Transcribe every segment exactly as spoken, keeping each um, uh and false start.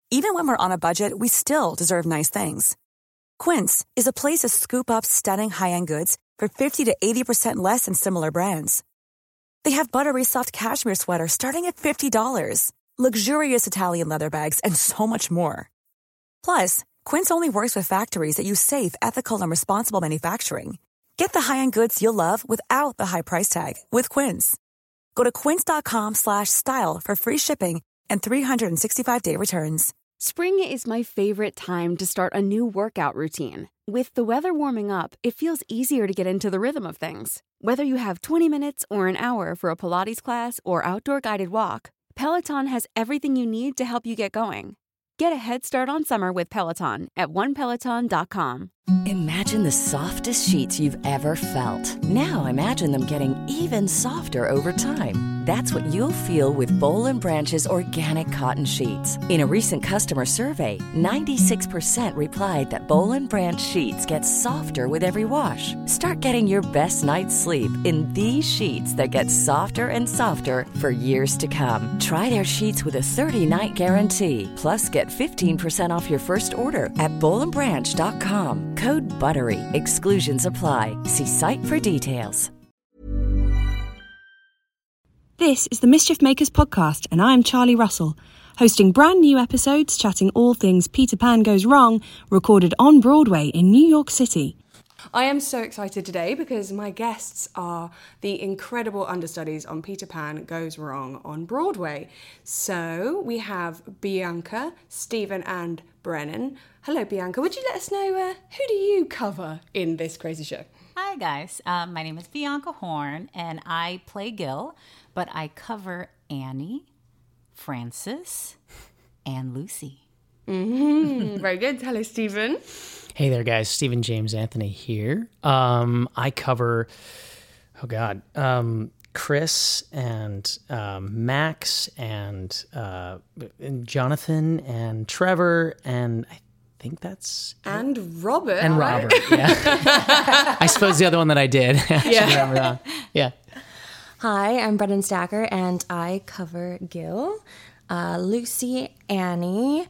Even when we're on a budget, we still deserve nice things. Quince is a place to scoop up stunning high-end goods for fifty to eighty percent less than similar brands. They have buttery soft cashmere sweaters starting at fifty dollars, luxurious Italian leather bags, and so much more. Plus, Quince only works with factories that use safe, ethical, and responsible manufacturing. Get the high-end goods you'll love without the high price tag with Quince. Go to quince.com slash style for free shipping and three sixty-five day returns. Spring is my favorite time to start a new workout routine. With the weather warming up, it feels easier to get into the rhythm of things. Whether you have twenty minutes or an hour for a Pilates class or outdoor guided walk, Peloton has everything you need to help you get going. Get a head start on summer with Peloton at one peloton dot com. Imagine the softest sheets you've ever felt. Now imagine them getting even softer over time. That's what you'll feel with Boll and Branch's organic cotton sheets. In a recent customer survey, ninety-six percent replied that Boll and Branch sheets get softer with every wash. Start getting your best night's sleep in these sheets that get softer and softer for years to come. Try their sheets with a thirty-night guarantee. Plus, get fifteen percent off your first order at boll and branch dot com. Code BUTTERY. Exclusions apply. See site for details. This is the Mischief Makers podcast, and I'm Charlie Russell, hosting brand new episodes chatting all things Peter Pan Goes Wrong, recorded on Broadway in New York City. I am so excited today because my guests are the incredible understudies on Peter Pan Goes Wrong on Broadway. So we have Bianca, Stephen and Brennan. Hello Bianca, would you let us know uh, who do you cover in this crazy show? Hi guys, um, my name is Bianca Horn and I play Gil, but I cover Annie, Frances, and Lucy. Mm-hmm. Very good. Hello Stephen. Hey there, guys. Stephen James Anthony here. Um, I cover, oh God, um, Chris and um, Max and, uh, and Jonathan and Trevor and I think that's and it. Robert. And right? Robert. Yeah. I suppose the other one that I did. I yeah. remember that. Yeah. Hi, I'm Brennan Stacker, and I cover Gil, uh, Lucy, Annie,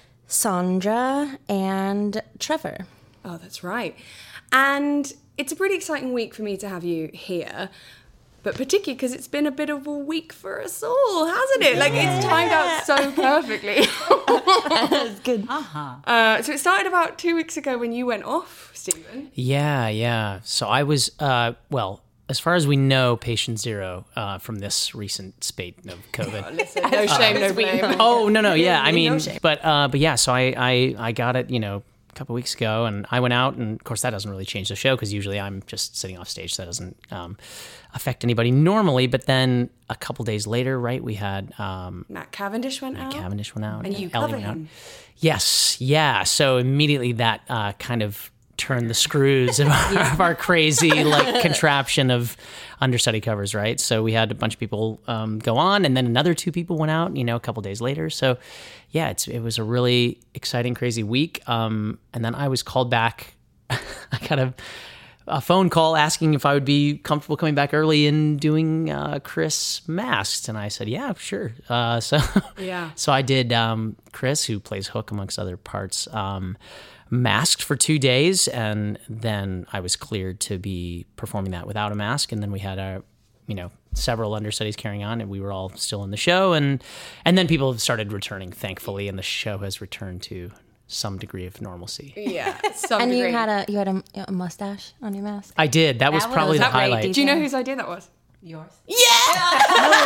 Sandra, and Trevor. Oh, that's right. And it's a pretty exciting week for me to have you here, but particularly because it's been a bit of a week for us all, hasn't it? Like, yeah. It's timed out so perfectly. That's good. Uh-huh. Uh, so it started about two weeks ago when you went off, Stephen. Yeah, yeah. So I was, uh, well, as far as we know, patient zero uh, from this recent spate of COVID. Oh, listen, no shame, no blame. Oh, no, no, yeah. I mean, no shame. but uh, but yeah, so I, I, I got it, you know, a couple of weeks ago, and I went out, and of course that doesn't really change the show because usually I'm just sitting off stage, so that doesn't um, affect anybody normally. But then a couple days later, right, we had um, Matt Cavendish went Matt out. Cavendish went out, and you Ellie cover went him. Out. Yes, yeah. So immediately that uh, kind of turned the screws of our, of our crazy like contraption of understudy covers, right? So we had a bunch of people um, go on, and then another two people went out, you know, a couple days later. So yeah, it's it was a really exciting, crazy week. Um, and then I was called back. I got a, a phone call asking if I would be comfortable coming back early and doing uh, Chris masked, and I said, yeah, sure. Uh, so yeah, so I did um, Chris, who plays Hook amongst other parts. Um, masked for two days, and then I was cleared to be performing that without a mask. And then we had our, you know, several understudies carrying on, and we were all still in the show. And and then people have started returning, thankfully, and the show has returned to some degree of normalcy. Yeah, some and degree. you had a you had a, a mustache on your mask. I did. That, that was probably was the highlight. Do you know whose idea that was? Yours. Yeah.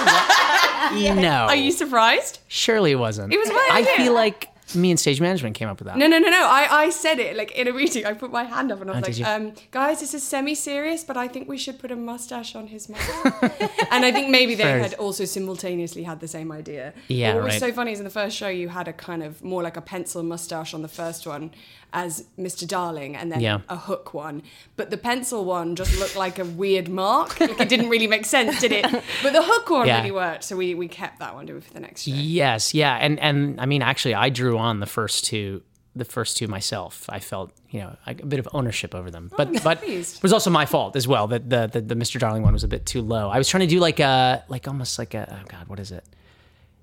No. Are you surprised? Surely it wasn't. It was my I idea. feel like me and stage management came up with that. No, no, no, no. I, I said it like in a meeting. I put my hand up and I was Oh, did like, you? um, guys, this is semi-serious, but I think we should put a mustache on his mouth. And I think maybe they Fair. had also simultaneously had the same idea. Yeah, But what was right. so funny is in the first show, you had a kind of more like a pencil mustache on the first one as Mister Darling, and then Yeah. a Hook one. But the pencil one just looked like a weird mark. Like it didn't really make sense, did it? But the Hook one Yeah. really worked. So we, we kept that one, did we, for the next show? Yes, yeah, and and I mean, actually, I drew on the first two, the first two myself. I felt, you know, a bit of ownership over them, but I'm but pleased. it was also my fault as well that the, the the Mister Darling one was a bit too low. I was trying to do like a like almost like a oh god, what is it?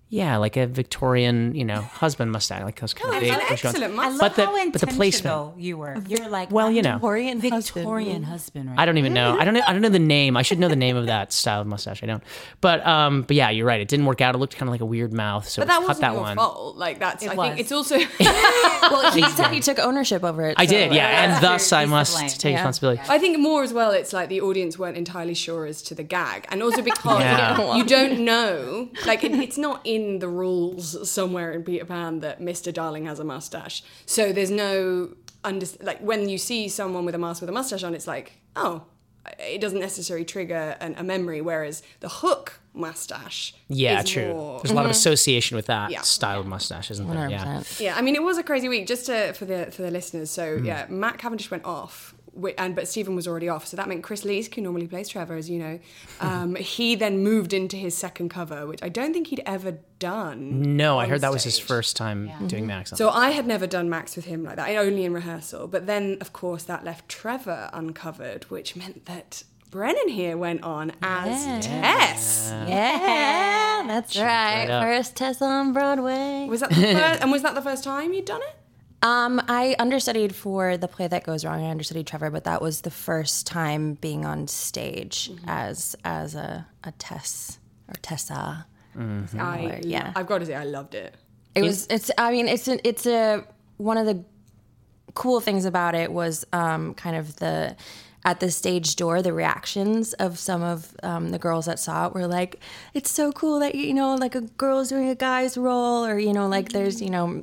Yeah, like a Victorian, you know, husband mustache, like those kind Oh, of it's big. an bushy ones. excellent I mustache. love But the- how but the intentional placement. you were. You're like, Well, you know. Victorian husband. Victorian husband, right? I don't even know. I don't know. I don't know the name. I should know the name of that style of mustache. I don't. But um, but yeah, you're right. It didn't work out. It looked kind of like a weird mouth. So But that cut wasn't that your one. fault. Like that's. It I was. think it's also. Well, he said he took ownership over it. I so- did, yeah, and that's thus true. I He's to must blame. take Yeah. responsibility. I think more as well. It's like the audience weren't entirely sure as to the gag, and also because Yeah. you don't know. Like it, it's not in the rules somewhere in Peter Pan that Mister Darling has a mustache. So there's no under like when you see someone with a mask with a mustache on, it's like oh. It doesn't necessarily trigger an, a memory, whereas the Hook mustache Yeah, is true. more- There's a lot of association with that Yeah. style of mustache, isn't there? one hundred Yeah. percent. Yeah, I mean, it was a crazy week just to, for the for the listeners. So Hmm. yeah, Matt Cavendish went off, wi- and but Stephen was already off. So that meant Chris Leask, who normally plays Trevor, as you know, um, he then moved into his second cover, which I don't think he'd ever done. No, I on heard that was his stage. first time doing Max. on So I had never done Max with him like that, only in rehearsal. But then, of course, that left Trevor uncovered, which meant that Brennan here went on as Tess. Yeah, that's right. up. First Tess on Broadway. Was that the first, and was that the first time you'd done it? Um, I understudied for The Play That Goes Wrong. I understudied Trevor, but that was the first time being on stage as as a, a Tess or Tessa. I, yeah. I've got to say, I loved it. It was. It's. I mean, it's. A, it's a one of the cool things about it was um, kind of the at the stage door, the reactions of some of um, the girls that saw it were like, "It's so cool that you know, like a girl's doing a guy's role," or you know, like there's you know.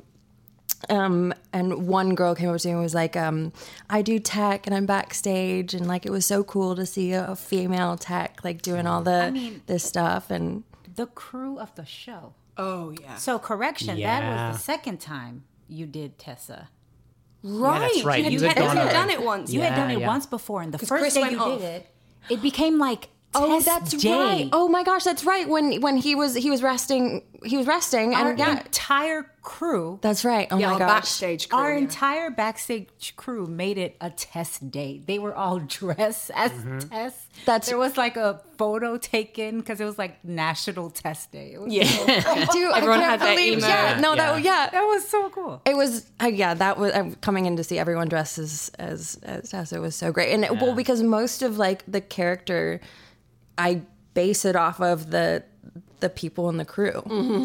Um, and one girl came up to me and was like, um, I do tech and I'm backstage, and like it was so cool to see a, a female tech like doing all the mean- this stuff. And The crew of the show. Oh, yeah. So correction, that Yeah. was the second time you did Tessa. Right. that's right. You had, You you had had gone only already. done it once. You had Yeah, done it yeah. once before, and the 'Cause first Chris day went you off. did it, it became like oh, Tess that's Day. right. Oh my gosh, that's right. When when he was he was resting, he was resting, Our and yeah, entire crew, that's right. Oh Yeah, my our gosh. backstage crew. our yeah. entire backstage crew made it a Tess day. They were all dressed as Tess. That's- there was like a photo taken because it was like National Tess Day. It was Yeah. so- Dude, Everyone I can't had their believe, emo- yeah, no, that Yeah. yeah. that was so cool. It was, uh, yeah, that was uh, coming in to see everyone dressed as as as Tessa was so great, and it, well, because most of like the character, I base it off of the the people in the crew.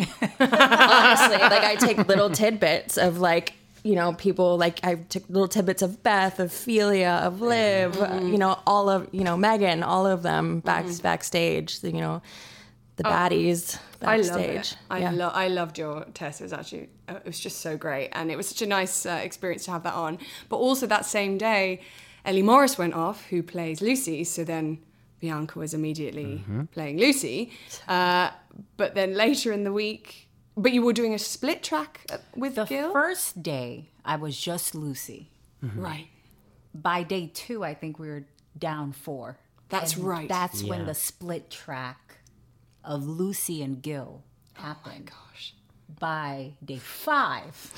Honestly, like I take little tidbits of like you know people like I took little tidbits of Beth, of Felia, of Liv, uh, you know all of you know Megan, all of them back backstage. You know the baddies I love backstage. it. I Yeah. lo- I loved your Tess. It was actually uh, it was just so great, and it was such a nice uh, experience to have that on. But also that same day, Ellie Morris went off, who plays Lucy. So then Bianca was immediately playing Lucy. Uh, but then later in the week, but you were doing a split track uh, with The Gil, first day, I was just Lucy. right? By day two, I think we were down four. That's And right. That's when Yeah. the split track of Lucy and Gil happened. Gosh. By day five,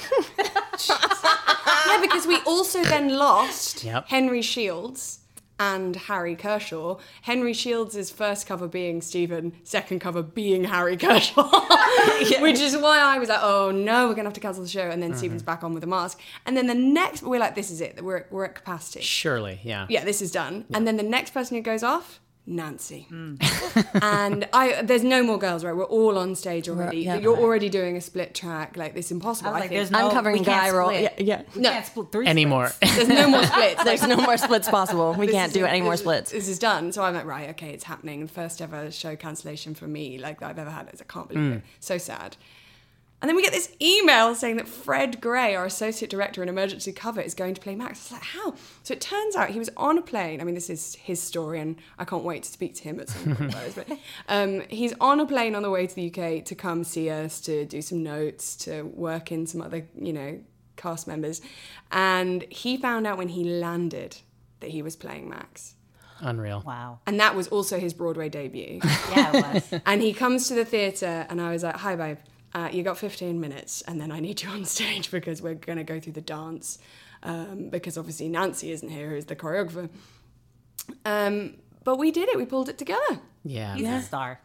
Yeah, because we also then lost Yep. Henry Shields and Harry Kershaw. Henry Shields' first cover being Stephen, second cover being Harry Kershaw. Which is why I was like, oh no, we're going to have to cancel the show. And then Stephen's back on with a mask. And then the next, we're like, this is it. We're, we're at capacity. Surely, yeah. Yeah, this is done. And then the next person who goes off, Nancy. And I there's no more girls, right? We're all on stage already. yeah. You're already doing a split track. Like, this is impossible. I was I like, think. "There's no I'm covering we can't guy role. split. Yeah, yeah. We No. can't split three Anymore. splits. There's no more splits. There's no more splits possible. We This can't is do it. any more This- splits. This is done. So I'm like, right, okay, it's happening. The first ever show cancellation for me, like that I've ever had. I can't believe it. So sad. And then we get this email saying that Fred Gray, our associate director in emergency cover, is going to play Max. I was like, how? So it turns out he was on a plane. I mean, this is his story, and I can't wait to speak to him at some point. about this, but um, he's on a plane on the way to the U K to come see us, to do some notes, to work in some other, you know, cast members. And he found out when he landed that he was playing Max. Unreal. Wow. And that was also his Broadway debut. Yeah, it was. And he comes to the theatre, and I was like, hi, babe, uh, you got fifteen minutes, and then I need you on stage because we're going to go through the dance, um, because obviously Nancy isn't here, who's the choreographer. Um, but we did it. We pulled it together. Yeah. He's a star.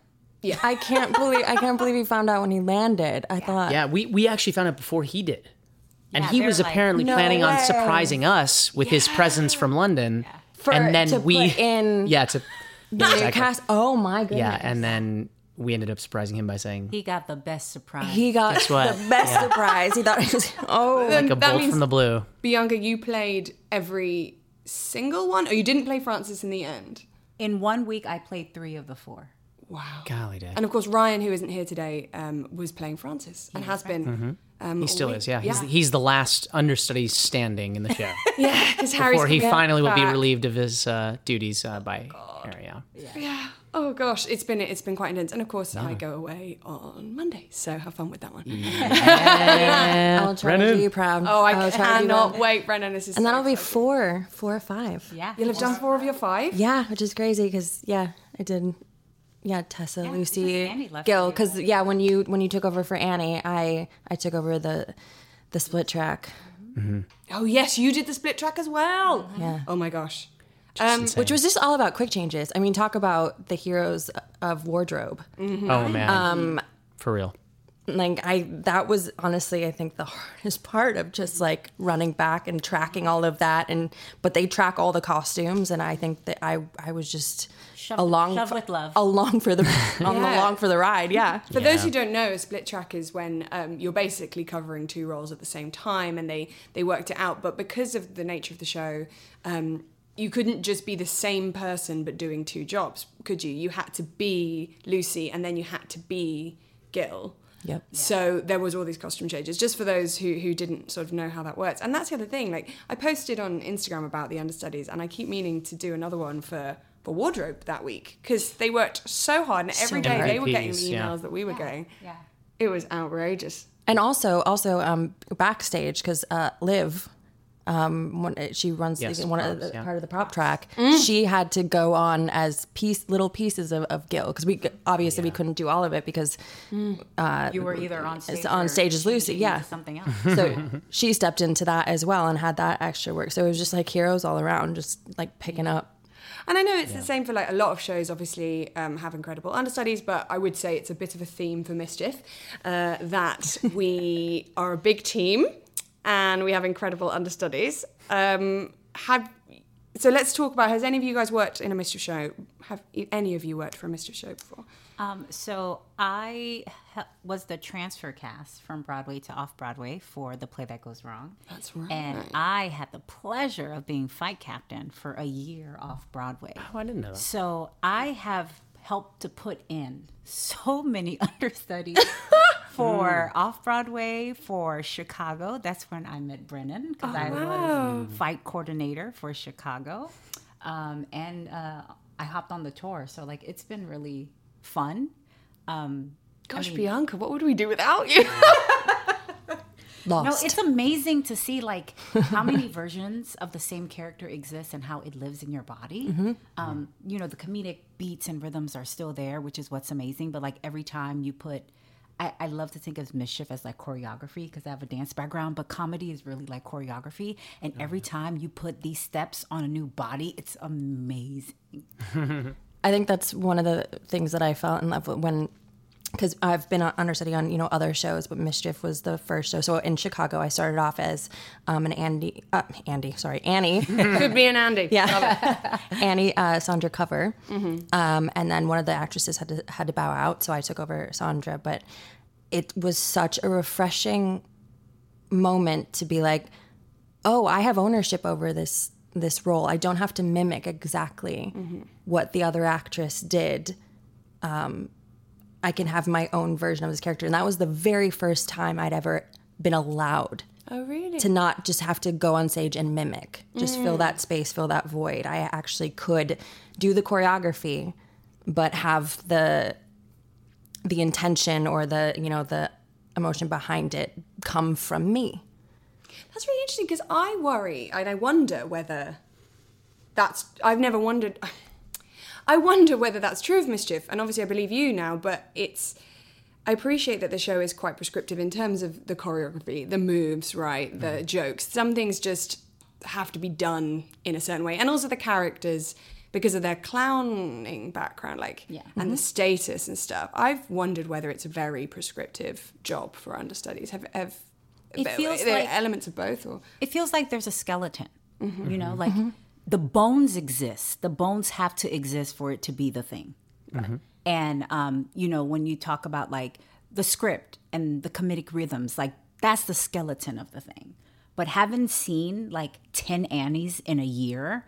Yeah. I can't believe I can't believe he found out when he landed. I thought, Yeah, we, we actually found out before he did. And Yeah, he they're was like, apparently "No planning on way." surprising us with his presence from London. For- and then to we put in Yeah, to the new Exactly. cast. Oh my goodness! Yeah, and then we ended up surprising him by saying He got the best surprise. he got Guess what? the best Yeah. surprise. He thought it was oh. like a that bolt means- from the blue. Bianca, you played every single one? Or you didn't play Francis in the end? In one week, I played three of the four. Wow. Golly day. And of course, Ryan, who isn't here today, um, was playing Francis and has been. Um, He still all is, yeah. week. He's, he's the last understudy standing in the show. Yeah, because Harry's Before he coming finally will be back. relieved of his uh, duties uh, by Harry. Yeah. Yeah. Oh gosh, it's been it's been quite intense, and of course I go away on Monday, so have fun with that one. I'll try to Brennan. do you proud. Oh, I I'll try to do cannot well. wait, Brennan. This is And so that'll be exciting. four, four or five. Yeah. You'll have done four of your five. Yeah, which is crazy because yeah, I did. Yeah, Tessa, Lucy, because Annie left Gil. you. Because yeah, when you when you took over for Annie, I I took over the the split track. Oh yes, you did the split track as well. Yeah. Oh my gosh. Um, Insane. Which was just all about quick changes. I mean, talk about the heroes of wardrobe. Oh, man. Um, For real. Like I, that was honestly, I think the hardest part of just like running back and tracking all of that. And but they track all the costumes, and I think that I, I was just Shove- along, shove with love. along for the, on Yeah. along for the ride. Yeah. For those who don't know, a split track is when um, you're basically covering two roles at the same time, and they they worked it out. But because of the nature of the show, um, you couldn't just be the same person but doing two jobs, could you? You had to be Lucy, and then you had to be Gil. Yep. So there was all these costume changes, just for those who, who didn't sort of know how that works. And that's the other thing. Like I posted on Instagram about the understudies, and I keep meaning to do another one for, for wardrobe that week, because they worked so hard, and every day they were getting the M V Ps, yeah. emails that we were getting. Yeah. It was outrageous. And also, also um, backstage because uh, Liv, um, when she runs Yes, the, one of props, the yeah. part of the prop track, she had to go on as piece little pieces of, of Gil because we obviously we couldn't do all of it because You were either on stage. it's on or stage as Lucy, changing yeah. into Something else. so she stepped into that as well and had that extra work. So it was just like heroes all around, just like picking up. And I know it's the same for like a lot of shows, obviously, um, have incredible understudies, but I would say it's a bit of a theme for Mischief, uh, that we are a big team and we have incredible understudies. Um, have So let's talk about, has any of you guys worked in a Mischief show? Have any of you worked for a Mischief show before? Um, so I ha- was the transfer cast from Broadway to off-Broadway for The Play That Goes Wrong. That's right. And I had the pleasure of being fight captain for a year off-Broadway. Oh, I didn't know that. So I have helped to put in so many understudies for off-Broadway, for Chicago. That's when I met Brennan, because I was fight coordinator for Chicago. Um, and uh, I hopped on the tour. So, like, it's been really fun. Um, Gosh, I mean, Bianca, what would we do without you? Lost. No, it's amazing to see like how many versions of the same character exists and how it lives in your body. Um, you know, the comedic beats and rhythms are still there, which is what's amazing. But like every time you put, I, I love to think of Mischief as like choreography because I have a dance background, but comedy is really like choreography. And every time you put these steps on a new body, it's amazing. I think that's one of the things that I fell in love with when, because I've been understudy on, you know, other shows, but Mischief was the first show. So in Chicago, I started off as um, an Andy, uh, Andy, sorry, Annie. Could be an Andy. Yeah. Annie, uh, Sandra cover. Um, and then one of the actresses had to, had to bow out. So I took over Sandra. But it was such a refreshing moment to be like, oh, I have ownership over this this role. I don't have to mimic exactly what the other actress did. Um, I can have my own version of this character. And that was the very first time I'd ever been allowed Oh, really? to not just have to go on stage and mimic, just fill that space, fill that void. I actually could do the choreography, but have the the intention or the, you know, the emotion behind it come from me. That's really interesting because I worry and I wonder whether that's, I've never wondered, I wonder whether that's true of Mischief. And obviously I believe you now, but it's, I appreciate that the show is quite prescriptive in terms of the choreography, the moves, right, the jokes. Some things just have to be done in a certain way. And also the characters, because of their clowning background, like, Yeah. and the status and stuff. I've wondered whether it's a very prescriptive job for understudies. Have, have It feels are there like- elements of both, or It feels like there's a skeleton, you know, like the bones exist. The bones have to exist for it to be the thing. And, um, you know, when you talk about like the script and the comedic rhythms, like that's the skeleton of the thing. But having seen like ten Annies in a year,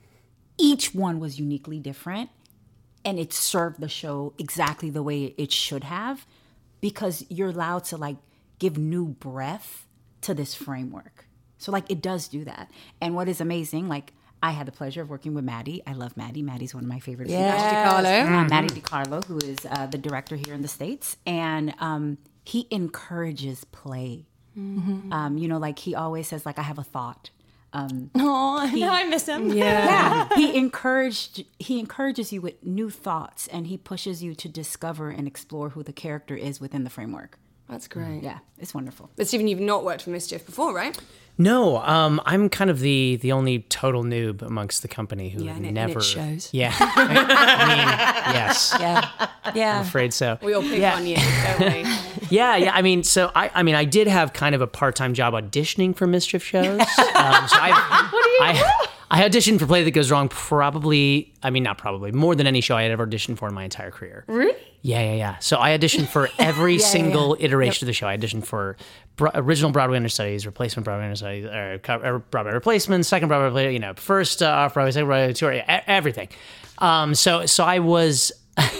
each one was uniquely different and it served the show exactly the way it should have, because you're allowed to like give new breath to this framework. So like it does do that. And what is amazing, like I had the pleasure of working with Maddie. I love Maddie. Maddie's one of my favorite people. Uh, Maddie DiCarlo, who is uh, the director here in the States. And um, he encourages play. Mm-hmm. Um, you know, like he always says, like, I have a thought. Um, Oh, now I miss him. yeah. He encouraged he encourages you with new thoughts, and he pushes you to discover and explore who the character is within the framework. that's great. Yeah, it's wonderful. But Stephen, you've not worked for Mischief before, right? No, um, I'm kind of the the only total noob amongst the company who Yeah, and it- and never it shows. Yeah, I, I mean, yes, Yeah. Yeah. I'm afraid so. We all pick Yeah. on you, don't we? Yeah, yeah. I mean, so I, I mean, I did have kind of a part-time job auditioning for Mischief shows. Um, so I, what do you I, I auditioned for Play That Goes Wrong probably, I mean, not probably, more than any show I had ever auditioned for in my entire career. Really? Yeah, yeah, yeah. So I auditioned for every single iteration of the show. I auditioned for bro- original Broadway understudies, replacement Broadway understudies, or co- or Broadway replacement, second Broadway, play, you know, first uh, off Broadway, second Broadway tour, e- everything. Um, so, so I was,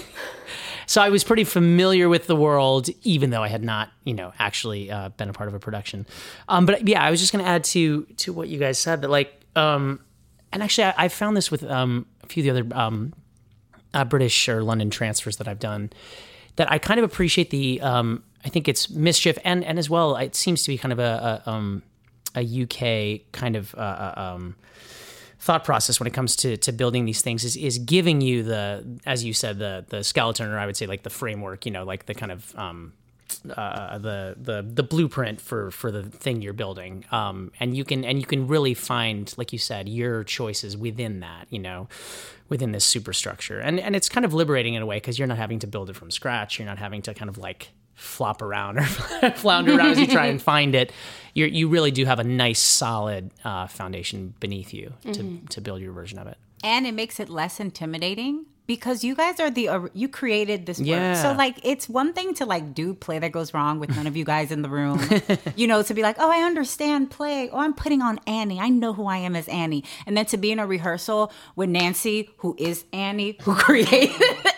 so I was pretty familiar with the world, even though I had not, you know, actually uh, been a part of a production. Um, but yeah, I was just going to add to to what you guys said that, like, um, and actually, I, I found this with um, a few of the other. Um, Uh, British or London transfers that I've done, that I kind of appreciate the, um, I think it's Mischief, and and as well, it seems to be kind of a a, um, a U K kind of uh, um, thought process when it comes to to building these things, is is giving you the, as you said, the the skeleton, or I would say like the framework, you know, like the kind of um, uh, the the the blueprint for for the thing you're building, um, and you can and you can really find, like you said, your choices within that, you know, within this superstructure, and and it's kind of liberating in a way, because you're not having to build it from scratch. You're not having to kind of like flop around or flounder around as you try and find it. You you really do have a nice solid uh, foundation beneath you to Mm-hmm. to build your version of it. And it makes it less intimidating, because you guys are the uh, you created this work. Yeah. So like it's one thing to like do Play That Goes Wrong with none of you guys in the room. You know, to be like, oh, I understand play. Oh, I'm putting on Annie. I know who I am as Annie. And then to be in a rehearsal with Nancy, who is Annie, who created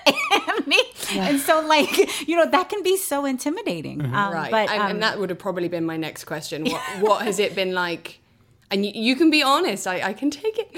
Annie. And so like, you know, that can be so intimidating. Um, Right. But and, um, and that would have probably been my next question. What, what has it been like? And you, you can be honest. I, I can take it.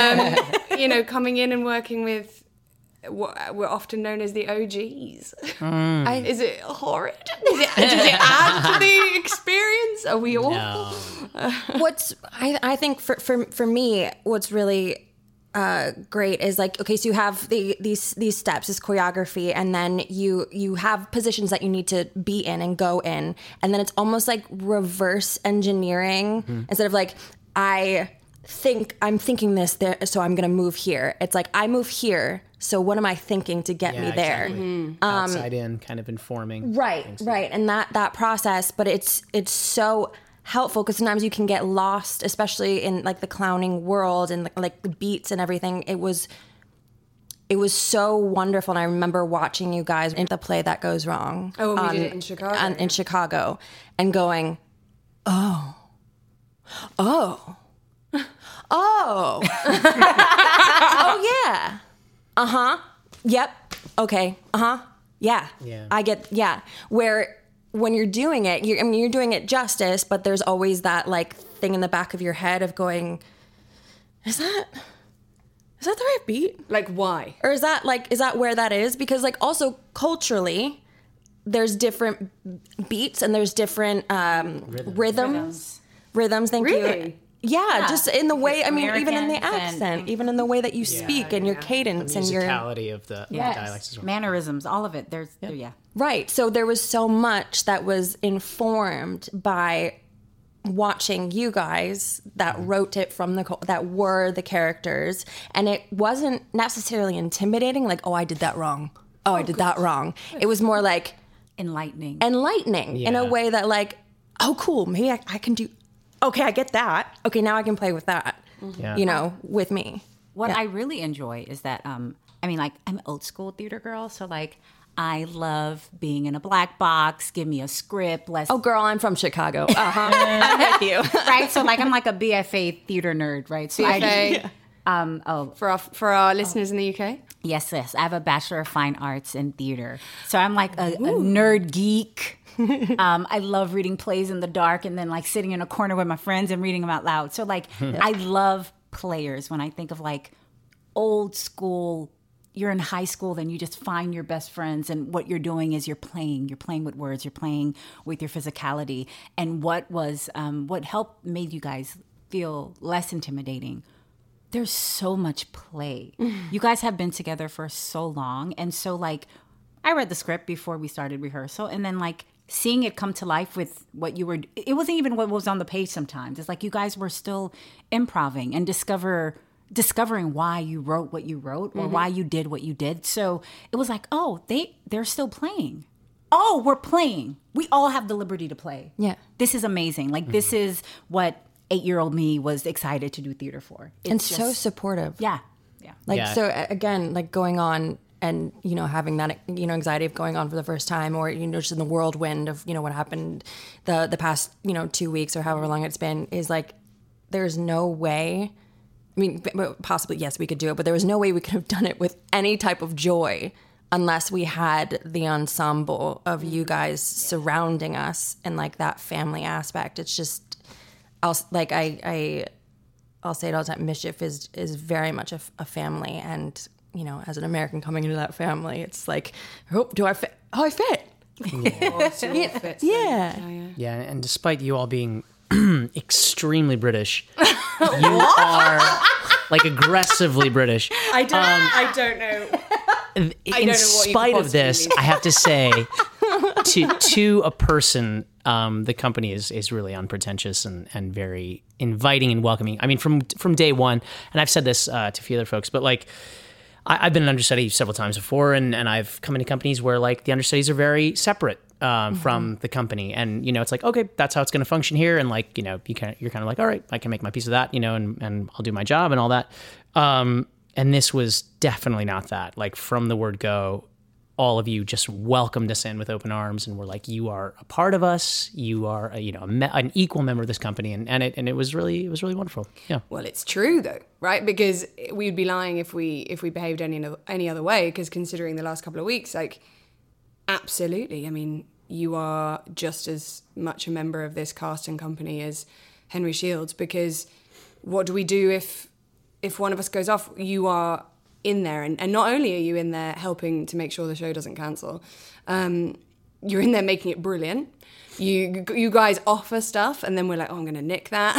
Um, you know, coming in and working with what we're often known as the O Gs. I, Is it horrid? Is it, does it add to the experience? Are we all? what's I, I think for, for for me, what's really uh, great is like, okay, so you have the these these steps, this choreography, and then you you have positions that you need to be in and go in, and then it's almost like reverse engineering. Mm-hmm. Instead of like, I think I'm thinking this there, so I'm gonna move here. It's like, I move here, so what am I thinking to get Yeah, me there? exactly. Outside in, kind of informing. Right, things. right, and that that process, but it's it's so helpful, because sometimes you can get lost, especially in like the clowning world and like the beats and everything. It was it was so wonderful, and I remember watching you guys in the Play That Goes Wrong. Oh, when we on- did it in Chicago. on- in Chicago, and going, oh, oh, oh, oh yeah, uh huh, yep, okay, uh huh, yeah, Yeah. I get, yeah, where. When you're doing it, you're, I mean, you're doing it justice, but there's always that like thing in the back of your head of going, is that, is that the right beat? Like, why? Or is that like, is that where that is? Because like also culturally, there's different beats and there's different um, rhythms. Rhythms. Rhythms, thank Really? you. Yeah, just in the way, I mean, even in the Americans and- accent, even in the way that you speak and your cadence The and your... musicality of the, of the yes, dialects as well. mannerisms, all of it. There's yeah. Right. So there was so much that was informed by watching you guys that wrote it from the that were the characters, and it wasn't necessarily intimidating, like, oh, I did that wrong, oh, I did that wrong. It was more like enlightening enlightening Yeah. in a way that, like, oh, cool, maybe I, I can do, okay, I get that, okay, now I can play with that, Yeah. you know, with me. What Yeah. I really enjoy is that, um, I mean, like, I'm an old school theater girl, so, like, I love being in a black box. Give me a script. Let's Oh, girl, I'm from Chicago. Uh-huh. I'm with you. right. So, like, I'm like a B F A theater nerd, right? So, B F A, I, um, oh, for our for our listeners in the U K. yes, yes. I have a Bachelor of Fine Arts in theater, so I'm like a, a nerd geek. um, I love reading plays in the dark and then like sitting in a corner with my friends and reading them out loud. So, like, I love players. When I think of like old school, you're in high school, then you just find your best friends, and what you're doing is you're playing. You're playing with words. You're playing with your physicality. And what was um, what helped made you guys feel less intimidating? There's so much play. You guys have been together for so long, and so like I read the script before we started rehearsal, and then like seeing it come to life with what you were. It wasn't even what was on the page. Sometimes it's like you guys were still improving and discover. discovering why you wrote what you wrote or why you did what you did. So it was like, oh, they, they're still playing. Oh, we're playing. We all have the liberty to play. Yeah. This is amazing. Like, this is what eight-year-old me was excited to do theater for. It's And just- so supportive. Yeah. Yeah. Like, Yeah. so a- again, like going on and, you know, having that, you know, anxiety of going on for the first time, or, you know, just in the whirlwind of, you know, what happened the, the past, you know, two weeks or however long it's been, is like, there's no way, I mean, possibly, yes, we could do it, but there was no way we could have done it with any type of joy unless we had the ensemble of you guys surrounding us and like that family aspect. It's just, I'll like, I, I, I'll say it all the time. Mischief is is very much a, a family, and you know, as an American coming into that family, it's like, oh, do I fit? Oh, I fit. Yeah. Yeah. Yeah, and despite you all being extremely British, you are like aggressively British. I don't. I don't know. In know what you spite could of this, possibly I have to say, to to a person, um, the company is is really unpretentious and, and very inviting and welcoming. I mean, from from day one, and I've said this uh, to a few other folks, but like, I, I've been an understudy several times before, and, and I've come into companies where like the understudies are very separate um, mm-hmm. from the company, and you know, it's like, okay, that's how it's going to function here, and like, you know, you can you're kind of like, all right, I can make my piece of that, you know, and and I'll do my job and all that. Um, And this was definitely not that. Like, from the word go, all of you just welcomed us in with open arms, and were like, "You are a part of us. You are, a, you know, a me- an equal member of this company." And, and it and it was really it was really wonderful. Yeah. Well, it's true though, right? Because we'd be lying if we if we behaved any other, any other way. Because considering the last couple of weeks, like, absolutely. I mean, you are just as much a member of this cast and company as Henry Shields. Because what do we do if if one of us goes off? You are in there, and, and not only are you in there helping to make sure the show doesn't cancel, um, you're in there making it brilliant. You you guys offer stuff, and then we're like, oh, I'm going to nick that.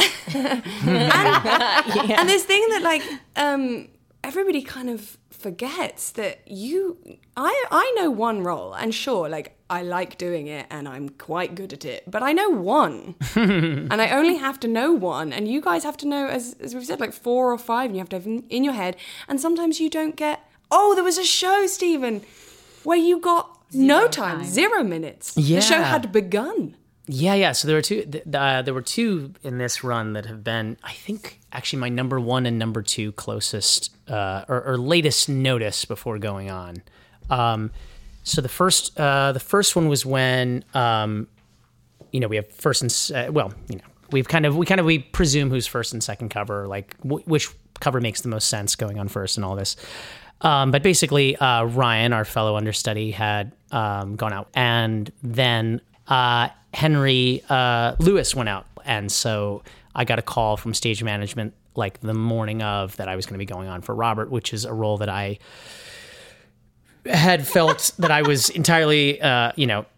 and, yeah. and this thing that like um, everybody kind of forgets, that you, I I know one role, and sure, like I like doing it, and I'm quite good at it, but I know one, and I only have to know one, and you guys have to know, as as we've said, like four or five, and you have to have in, in your head, and sometimes you don't get. Oh, there was a show, Stephen, where you got. Zero no time, time, zero minutes. Yeah. The show had begun. Yeah, yeah. So there were two. Uh, there were two in this run that have been, I think, actually my number one and number two closest uh, or, or latest notice before going on. Um, so the first, uh, the first one was when, um, you know, we have first and uh, well, you know, we've kind of we kind of we presume who's first and second cover, like w- which cover makes the most sense going on first and all this. Um, but basically, uh, Ryan, our fellow understudy, had um, gone out, and then uh, Henry uh, Lewis went out, and so I got a call from stage management like the morning of that I was going to be going on for Robert, which is a role that I had felt that I was entirely, uh, you know,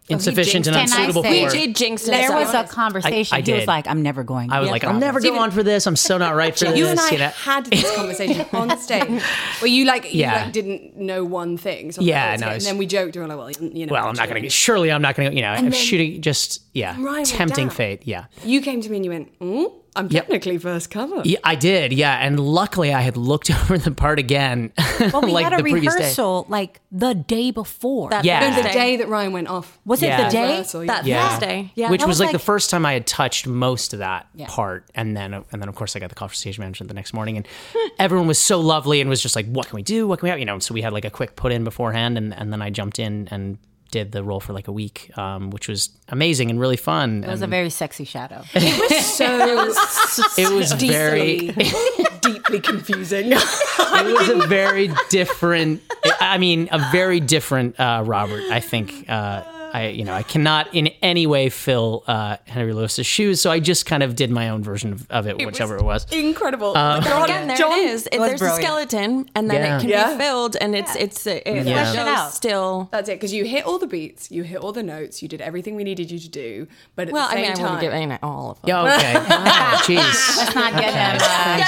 insufficient and Can I unsuitable say- for. He jinxed There was himself. a conversation. I- I he was did. like, "I'm never going." I was Yeah. like, I'll never go on for this. I'm so not right for this. You and I you know? had this conversation on stage where you like you Yeah. like didn't know one thing. So Yeah, and no, it's- then we joked. We were like, well, you know, Well, I'm not going to get, surely I'm not going to, you know, I'm shooting just, yeah, Ryan went tempting down. fate. Yeah. You came to me and you went, mm, I'm Yep. technically first cover. Yeah, I did. Yeah. And luckily I had looked over the part again, Well, we like had a the previous day. rehearsal like the day before. That Yeah. No, the Thursday. day that Ryan went off. was it Yeah. the day? Rehearsal, yeah. That Yeah. Thursday. Yeah. Which That was, was like, the like- first time I had touched most of that Yeah. part. And then, and then of course I got the call for stage management the next morning, and everyone was so lovely and was just like, what can we do? What can we have? You know, so we had like a quick put in beforehand, and, and then I jumped in and did the role for like a week, um, which was amazing and really fun. It was a very sexy shadow. So It was very, deeply confusing. it was a very different, I mean, a very different uh, Robert, I think. Uh, I, you know, I cannot in any way fill uh, Henry Lewis's shoes, so I just kind of did my own version of, of it, whichever it was. Incredible. Um, But again, there John- it is. It- was there's brilliant. a skeleton, and then Yeah. it can Yeah. be filled, and it's it's it, it Yeah. shows Flesh it out. still. That's it, because you hit all the beats, you hit all the notes, you did everything we needed you to do, but at Well, the I same mean, I time, wouldn't give any all of them. Yeah, okay. Oh, jeez. Let's not get him.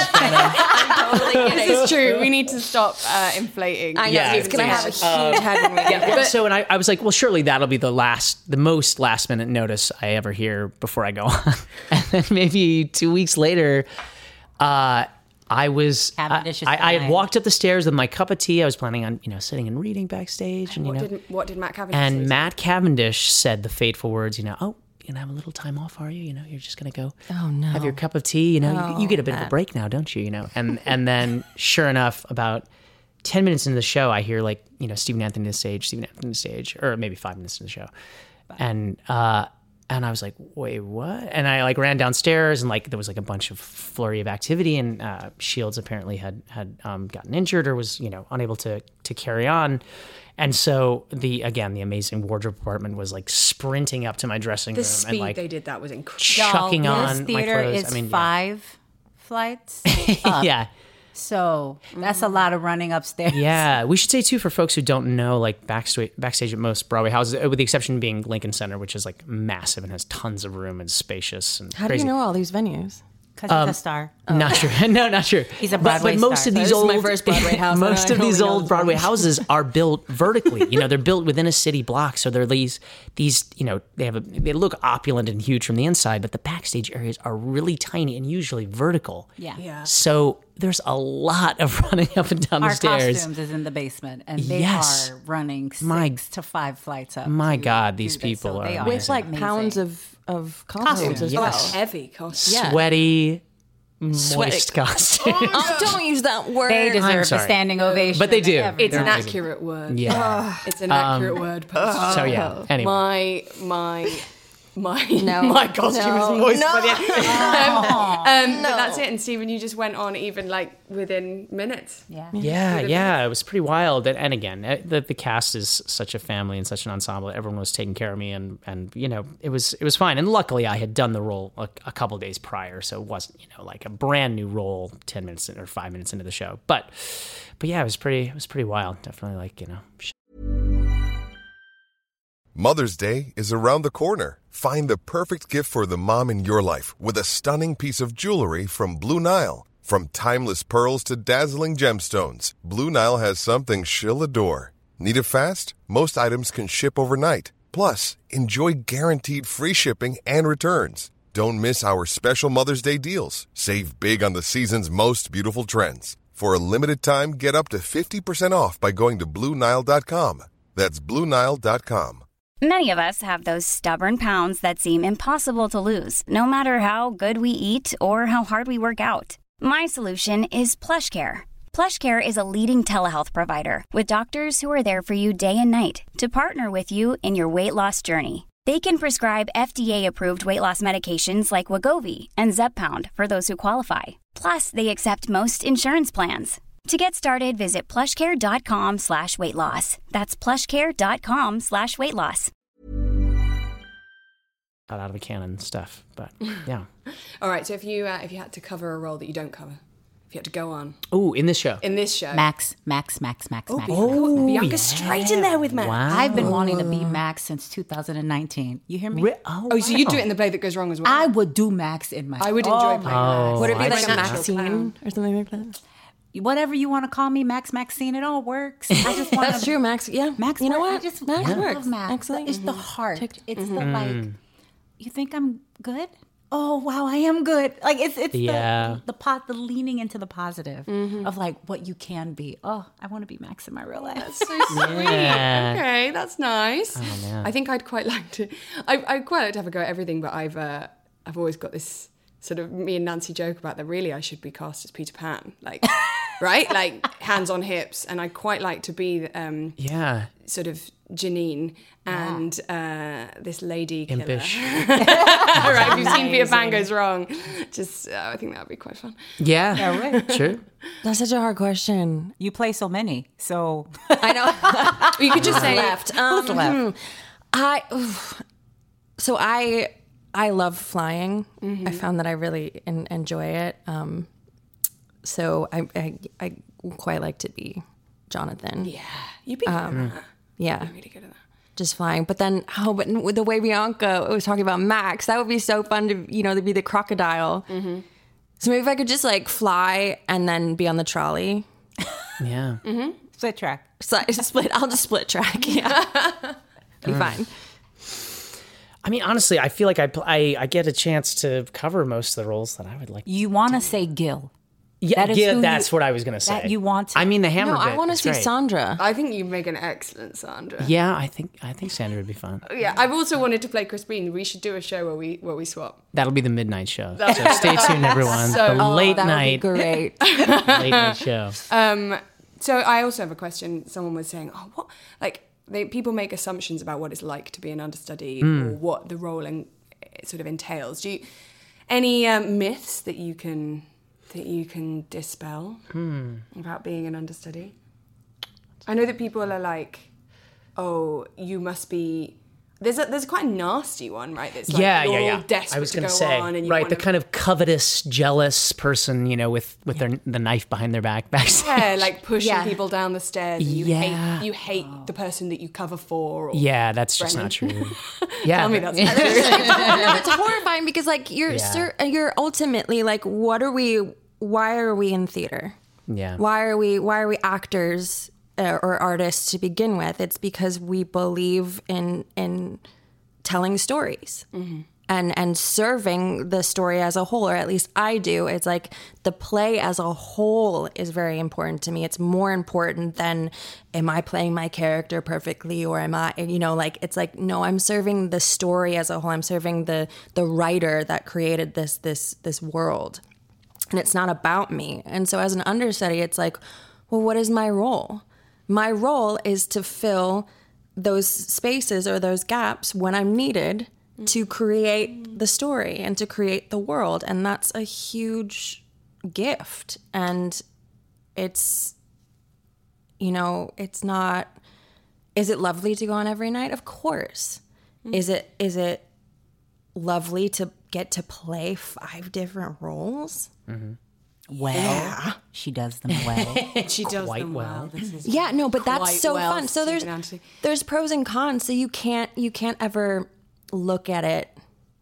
Uh, Totally this is true. We need to stop uh, inflating. I know Yeah, he's gonna have a please. huge head when we get there. But, so, and I, I was like, well, surely that'll be the last, the most last minute notice I ever hear before I go on. And then maybe two weeks later, uh, I was, I, Cavendish is I, I had fine. walked up the stairs with my cup of tea. I was planning on, you know, sitting and reading backstage, and you What know, did what did Matt Cavendish say? and Matt Cavendish said the fateful words, you know, oh, you're gonna have a little time off, are you? You know, you're just gonna go Oh, no. have your cup of tea. You know, you, Oh, you get a bit of a Matt. break now, don't you? You know, and and then sure enough, about ten minutes into the show, I hear like, you know, Stephen Anthony on the stage, Stephen Anthony on the stage, or maybe five minutes into the show, and uh, and I was like, wait, what? And I like ran downstairs, and like there was like a bunch of flurry of activity, and uh, Shields apparently had had um, gotten injured or was, you know, unable to to carry on. And so the again the amazing wardrobe department was like sprinting up to my dressing the room speed and like they did that was incredible. chucking Y'all, on this my theater clothes. is I mean, yeah. five flights. yeah. So that's a lot of running upstairs. Yeah, we should say too for folks who don't know, like backstage, backstage at most Broadway houses, with the exception being Lincoln Center, which is like massive and has tons of room and is spacious and How crazy. do you know all these venues? Because he's a star. Not sure. No, not sure. He's a But- Broadway But, most star. of these This is old my first Broadway house, and most I of these only know old this Broadway one. houses are built vertically. You know, they're built within a city block, so they're these these you know they have a they look opulent and huge from the inside, but the backstage areas are really tiny and usually vertical. Yeah. Yeah. So there's a lot of running up and down Our the stairs. costumes is in the basement, and they Yes. are running six My- to five flights up. my to God, these do this. people So are they amazing. With like amazing. pounds of of costumes, Costumes, as yes. well. Heavy costume. Yeah. Sweaty, moist Sweaty. costumes. Oh, don't use that word. They deserve a sorry. standing ovation. But they do. every It's an time. accurate word. Yeah. It's an accurate word. Post. So yeah. Anyway. My my my No. my costume No. is moist No. by the end. um, um, But that's it. And Stephen, you just went on even like within minutes. Yeah. Yeah, yeah, it was pretty wild. And, and again, eh, the the cast is such a family and such an ensemble. Everyone was taking care of me, and and you know, it was it was fine. And luckily, I had done the role a, a couple of days prior, so it wasn't, you know, like a brand new role ten minutes in, or five minutes into the show. But but yeah, it was pretty it was pretty wild. Definitely, like, you know. Mother's Day is around the corner. Find the perfect gift for the mom in your life with a stunning piece of jewelry from Blue Nile. From timeless pearls to dazzling gemstones, Blue Nile has something she'll adore. Need it fast? Most items can ship overnight. Plus, enjoy guaranteed free shipping and returns. Don't miss our special Mother's Day deals. Save big on the season's most beautiful trends. For a limited time, get up to fifty percent off by going to Blue Nile dot com. That's Blue Nile dot com. Many of us have those stubborn pounds that seem impossible to lose, no matter how good we eat or how hard we work out. My solution is PlushCare. PlushCare is a leading telehealth provider with doctors who are there for you day and night to partner with you in your weight loss journey. They can prescribe F D A-approved weight loss medications like Wegovy and Zepbound for those who qualify. Plus, they accept most insurance plans. To get started, visit plushcare.com slash weight loss. That's plushcare.com slash weight loss. Out of a cannon stuff, but yeah. All right. So if you uh, if you had to cover a role that you don't cover, If you had to go on Ooh, in this show. in this show. Max, Max, Max, Max, Max. Oh, Bianca's straight in there with Max. Wow. I've been wanting to be Max since two thousand nineteen. You hear me? Re- oh, Oh, so you wow. do it in the play that goes wrong as well? I would do Max in my. I would oh enjoy my playing Oh, Max. Would it be I like see. Maxine or something like that? Whatever you want to call me, Max, Maxine, it all works. I just want That's true, Max. Yeah, Max, You know work- what? I just Max I works. love Max. Excellent. It's the heart. It's the Mm. like. You think I'm good? Oh wow, I am good. Like it's it's Yeah. the the pot the leaning into the positive of like what you can be. Oh, I want to be Max in my real life. So sweet. Yeah. Okay, that's nice. Oh, man. I think I'd quite like to. I, I'd quite like to have a go at everything, but I've uh, I've always got this sort of me and Nancy joke about that. Really, I should be cast as Peter Pan, like right, like hands on hips, and I'd quite like to be um, Yeah. sort of Janine and uh, this lady killer. Impish. Right, if you've seen Peter Pan Goes Wrong, just uh, I think that would be quite fun. Yeah. Yeah, right. True. That's such a hard question. You play so many, so I know. You could just say left. Um, Who's left? hmm. I oof. so I I love flying. I found that I really en- enjoy it. Um, so I, I I quite like to be Jonathan. Yeah, you'd be good at that. Yeah, Really good at that. just flying. But then, oh, but with the way Bianca was talking about Max, that would be so fun to you know to be the crocodile. So maybe if I could just like fly and then be on the trolley. Yeah. split track. So split. I'll just split track. Yeah, be fine. I mean, honestly, I feel like I, pl- I I get a chance to cover most of the roles that I would like. You want to say Gil? Yeah, that is yeah who that's you- what I was gonna say. that you want to- I mean, the hammer. No, I bit, want to it's see great. Sandra. I think you make an excellent Sandra. Yeah, I think I think Sandra would be fun. Yeah, I've also wanted to play Crispine. We should do a show where we where we swap. That'll be the midnight show. So stay tuned, everyone. So- the Oh, late that night, would be great. late night show. Um, so I also have a question. Someone was saying, "Oh, what?" Like they, people make assumptions about what it's like to be an understudy or what the role in, sort of entails. Do you any um, myths that you can that you can dispel about being an understudy? I know that people are like, "Oh, you must be." There's a, there's quite a nasty one, right? That's like yeah, you're yeah, all yeah. desperate I was to gonna go say, on, and you right, wanna, the kind of covetous, jealous person, you know, with with their the knife behind their back backstage. yeah, like pushing Yeah. people down the stairs. And you Yeah. hate you hate the person that you cover for. Or, Yeah, that's just Brennan. not true. Yeah, Tell me that's not true. No, it's horrifying because like you're Yeah. cer- you're ultimately like what are we why are we in theater? Yeah. Why are we why are we actors uh, or artists to begin with? It's because we believe in in telling stories. And and serving the story as a whole, or at least I do. It's like the play as a whole is very important to me. It's more important than am I playing my character perfectly, or am I, you know, like it's like no, I'm serving the story as a whole. I'm serving the the writer that created this this this world, and it's not about me. And so as an understudy, it's like, well, what is my role? My role is to fill those spaces or those gaps when I'm needed to create the story and to create the world. And that's a huge gift. And it's, you know, it's not, is it lovely to go on every night? Of course. Is it, is it lovely to get to play five different roles? Well, she does them well. She does Quite them well. well. This is Yeah, no, but that's quite so well, fun. So there's Stephen Anthony. there's pros and cons. So you can't you can't ever look at it.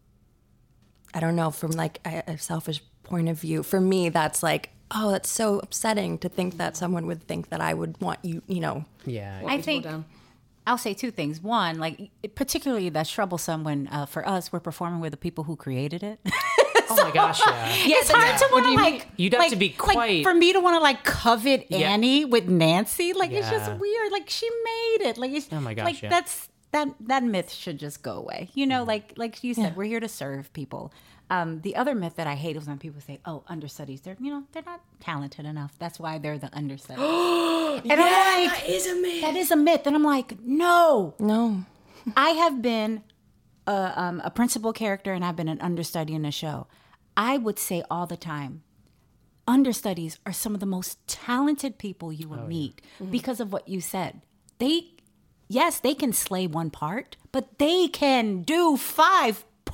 I don't know, from like a, a selfish point of view. For me, that's like, oh, that's so upsetting to think that someone would think that I would want you, you know. Yeah. I think down. I'll say two things. One, like it- particularly that's troublesome when uh, for us we're performing with the people who created it. Oh my gosh, yeah. It's hard to want to like. You'd have like- to be like, quite- for me to want to like covet Yeah. Annie with Nancy. Like it's just Yeah. weird. Like she made it. Like it's, Oh my gosh, Like yeah. that's that that myth should just go away. You know, like like you said, we're here to serve people. Um, the other myth that I hate is when people say, "Oh, understudies, they're you know they're not talented enough. That's why they're the understudies." And I'm like, that is a myth. that is a myth. And I'm like, no, No. I have been a, um, a principal character and I've been an understudy in a show. I would say all the time, understudies are some of the most talented people you will meet because of what you said. They, yes, they can slay one part, but they can do five parts.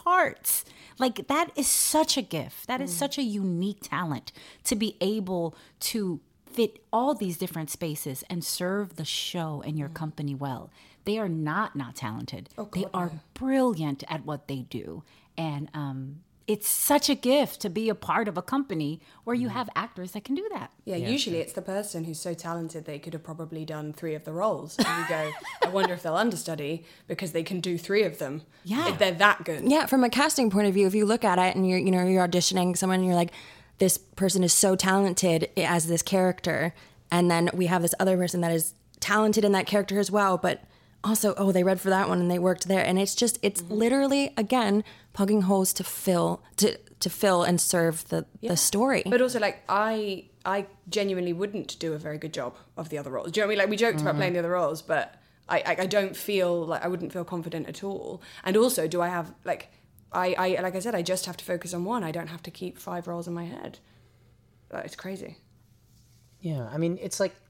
parts. Like, that is such a gift. That is mm. such a unique talent to be able to fit all these different spaces and serve the show and your mm. company well. They are not not talented. Oh, they are no. brilliant at what they do. And um, it's such a gift to be a part of a company where you have actors that can do that. Yeah, yeah, usually it's the person who's so talented they could have probably done three of the roles. And you go, I wonder if they'll understudy because they can do three of them. Yeah. If they're that good. Yeah, from a casting point of view, if you look at it and you're, you know, you're auditioning someone and you're like, this person is so talented as this character. And then we have this other person that is talented in that character as well, but also, oh, they read for that one and they worked there. And it's just, it's mm-hmm. literally, again, plugging holes to fill, to, to fill and serve the, yeah. the story. But also, like, I I genuinely wouldn't do a very good job of the other roles. Do you know what I mean? Like, we joked mm-hmm. about playing the other roles, but I, I, I don't feel, like, I wouldn't feel confident at all. And also, do I have, like, I, I like I said, I just have to focus on one. I don't have to keep five roles in my head. Like, it's crazy. Yeah, I mean, it's like...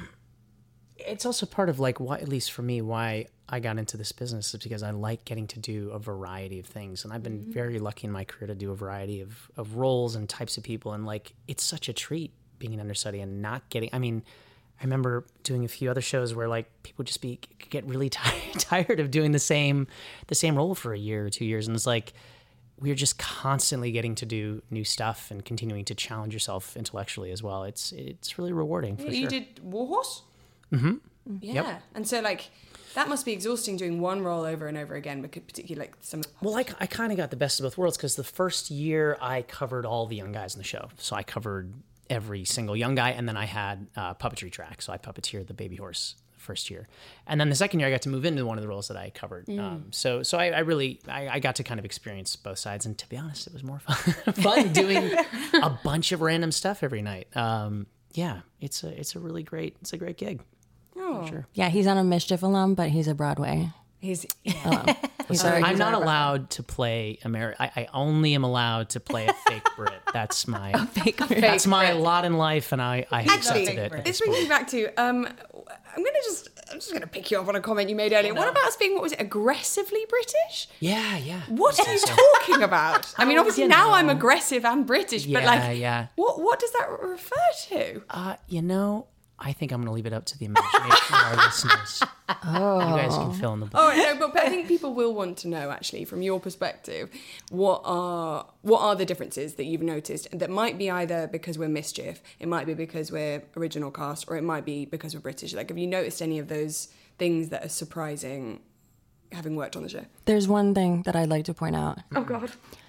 It's also part of like why, at least for me, why I got into this business is because I like getting to do a variety of things. And I've been mm-hmm. very lucky in my career to do a variety of, of roles and types of people. And like, it's such a treat being an understudy and not getting, I mean, I remember doing a few other shows where like people just be, get really tired, tired of doing the same, the same role for a year or two years. And it's like, we're just constantly getting to do new stuff and continuing to challenge yourself intellectually as well. It's, it's really rewarding for yeah, sure. You did Warhorse? Mm-hmm. Yeah. Yep. And so like that must be exhausting doing one role over and over again, because particularly like some of the Well, I, I kind of got the best of both worlds because the first year I covered all the young guys in the show. So I covered every single young guy, and then I had uh, puppetry track. So I puppeteered the baby horse the first year. And then the second year I got to move into one of the roles that I covered. Mm. Um, so so I, I really, I, I got to kind of experience both sides. And to be honest, it was more fun, fun doing a bunch of random stuff every night. Um, yeah, it's a, it's a really great, it's a great gig. Oh. Sure. Yeah, he's not a Mischief alum, but he's a Broadway. He's. Yeah. Um, he's so a, I'm not allowed to play Ameri- I, I only am allowed to play a fake Brit. That's my a fake Brit. That's my lot in life, and I I Actually, accepted it. This brings me back to. Um, I'm gonna just. I'm just gonna pick you up on a comment you made earlier. No. What about us being, what was it, aggressively British? Yeah, yeah. What are you so. talking about? I mean, obviously now know. I'm aggressive and British, yeah, but like, yeah. What what does that refer to? Uh, you know. I think I'm going to leave it up to the imagination of our listeners. Oh. You guys can fill in the blank. Oh, no, but, but I think people will want to know, actually, from your perspective, what are what are the differences that you've noticed that might be either because we're Mischief, it might be because we're original cast, or it might be because we're British. Like, have you noticed any of those things that are surprising, having worked on the show? There's one thing that I'd like to point out. Oh, God.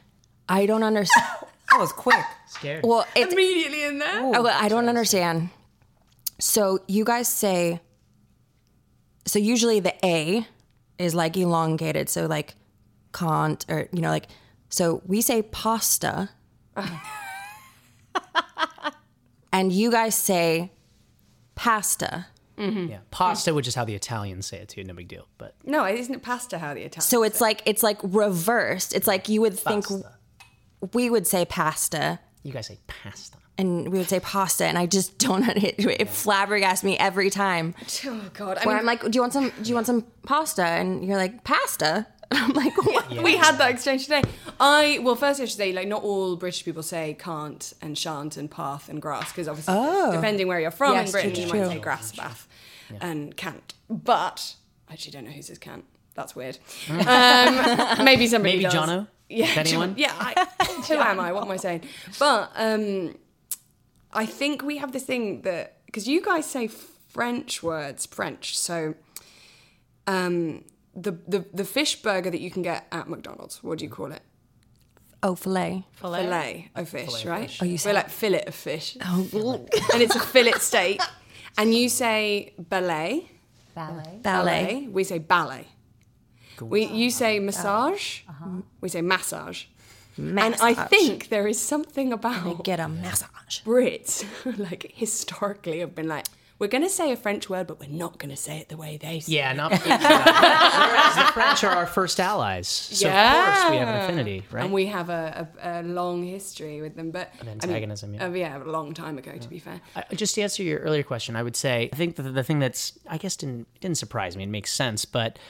I don't understand. That was quick. Scared. Well, it's, immediately in there. Oh, I don't understand. So you guys say, so usually the A is like elongated. So like can't, or, you know, like, so we say pasta and you guys say pasta. Mm-hmm. Yeah, pasta, which is how the Italians say it too. No big deal, but no, isn't it pasta how the Italians? So it's say like it's like reversed. It's like you would think pasta. We would say pasta. You guys say pasta. And we would say pasta, and I just don't. It, it flabbergasts me every time. Oh God! I Where mean, I'm like, "Do you want some? Do you want some pasta?" And you're like, "Pasta." And I'm like, "What?" Yeah. We had that exchange today. I well, first I should say, like, not all British people say can't and shan't and path and grass, because obviously, oh. depending where you're from yes, in Britain, true, you true. might say grass bath yeah. and can't. But I actually don't know who says can't. That's weird. um, maybe somebody maybe does. Jono. Yeah, anyone? Yeah. I, who am I? What am I saying? But. Um, I think we have this thing that, because you guys say French words, French, so um, the, the the fish burger that you can get at McDonald's, what do you call it? Oh, filet. Filet, filet of fish, filet right? Of fish. Oh, you say We're like fillet of fish. Oh, and it's a fillet steak. And you say ballet. Ballet. Ballet. We say ballet. Cool. We You say massage. Uh-huh. We say massage. Massage. And I think there is something about get a massage. Brits, like historically, have been like, we're going to say a French word, but we're not going to say it the way they say yeah, it. not whereas the French are our first allies. So yeah. of course we have an affinity, right? And we have a, a, a long history with them. But An antagonism, I mean, yeah. Uh, yeah, a long time ago, yeah. to be fair. I, just to answer your earlier question, I would say, I think that the thing that's, I guess didn't, didn't surprise me, it makes sense, but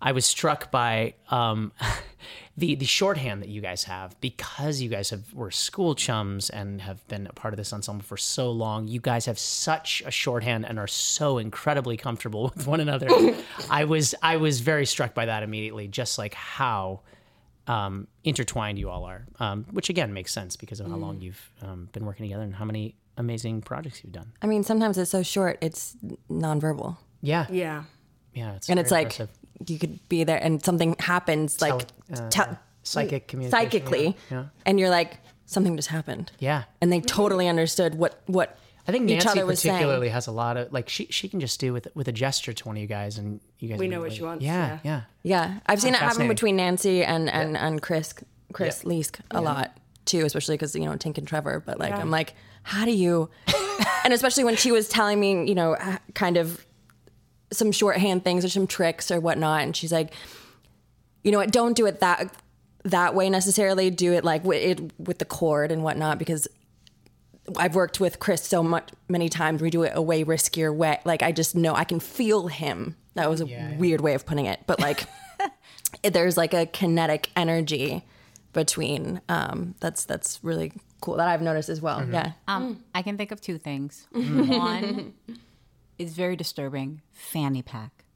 I was struck by um, the the shorthand that you guys have, because you guys have were school chums and have been a part of this ensemble for so long. You guys have such a shorthand and are so incredibly comfortable with one another. I was I was very struck by that immediately, just like how um, intertwined you all are, um, which again makes sense because of how long you've um, been working together and how many amazing projects you've done. I mean, sometimes it's so short, it's nonverbal. Yeah. Yeah. Yeah. It's and it's like, impressive. you could be there and something happens, like Tele- uh, te- psychic communication. psychically, Yeah. Yeah. and you're like, something just happened. Yeah. And they totally understood what, what I think each Nancy other was particularly saying. has a lot of, like, she she can just do with with a gesture to one of you guys, and you guys We know really- what she wants, Yeah, yeah. yeah. Yeah, I've seen it happen fascinating. between Nancy and and, and Chris Chris Yeah. Leask a lot too, especially because, you know, Tink and Trevor. But like, Yeah. I'm like, how do you? And especially when she was telling me, you know, h- kind of some shorthand things or some tricks or whatnot, and she's like, you know what, don't do it that that way necessarily. Do it like with it with the chord and whatnot, because I've worked with Chris so much many times. We do it a way riskier way. Like, I just know I can feel him. That was a Yeah, yeah. weird way of putting it, but like there's like a kinetic energy between um that's that's really cool that I've noticed as well. Yeah. Um, I can think of two things. One is very disturbing. Fanny pack.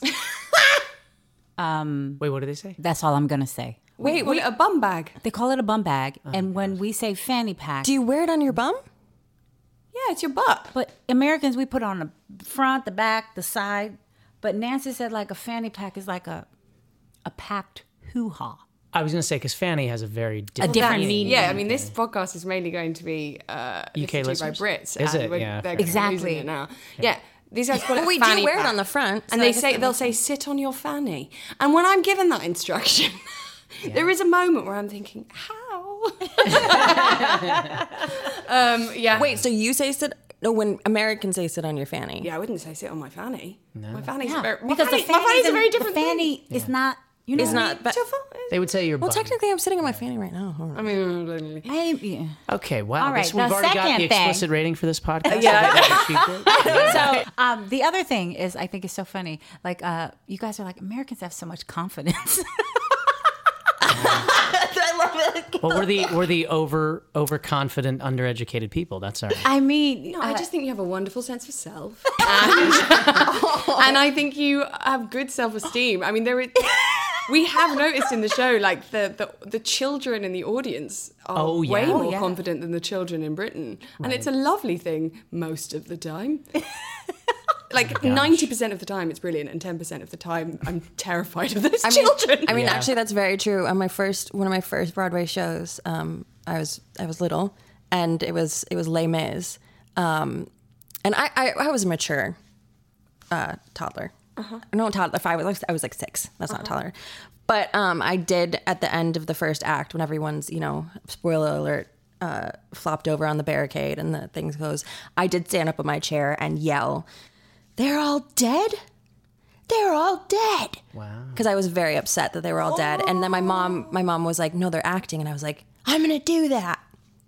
Wait, what did they say? That's all I'm gonna say. Wait, wait, a bum bag. They call it a bum bag, Oh, and when we say fanny pack, Do you wear it on your bum? Yeah, it's your butt. but Americans we put on the front, the back, the side. But Nancy said like a fanny pack is like a a packed hoo ha. I was going to say, because Fanny has a very different, different That's- meaning. Yeah, I mean, this podcast is mainly going to be uh, U K listened to by listeners? Brits. Is and it? we're- Yeah. They're Exactly. using it now. Yeah. These guys call it Well, we fanny do wear it pack. on the front, so and I they guess say that they'll makes say sit on your fanny. And when I'm given that instruction, there is a moment where I'm thinking, how? um, yeah. Wait, so you say sit? No, when Americans say sit on your fanny. Yeah, I wouldn't say sit on my fanny. My fanny's Yeah, a very, my because fanny, the my fanny's fanny's a in- very different the fanny thing. is not. You know, It's what I not. mean? But They would say your well, bum. technically, I'm sitting on my fanny right now. Hold on. I mean, I, yeah. Okay, wow. All right, this, we've the already got the second thing- explicit rating for this podcast. Yeah. So um, the other thing is, I think it's so funny. Like uh, you guys are like, Americans have so much confidence. I love it. Well, we're the we're the over overconfident, undereducated people. That's our. I mean, No, I just think you have a wonderful sense of self, and, and I think you have good self-esteem. I mean, there is. We have noticed in the show, like the the, the children in the audience are Oh, yeah. way Oh, more yeah. confident than the children in Britain, and it's a lovely thing most of the time. Like ninety percent of the time, it's brilliant, and ten percent of the time, I'm terrified of those I mean, children. I mean, Yeah. actually, that's very true. On my first, one of my first Broadway shows, um, I was I was little, and it was it was Les Mis, um, and I, I I was a mature uh, toddler. Uh-huh. No, toddler. Five. I was I was like six. That's not toddler. But um, I did at the end of the first act, when everyone's, you know, spoiler alert, uh, flopped over on the barricade and the things goes. I did stand up in my chair and yell, "They're all dead! They're all dead!" Wow. Because I was very upset that they were all dead. And then my mom, my mom was like, "No, they're acting," and I was like, "I'm gonna do that."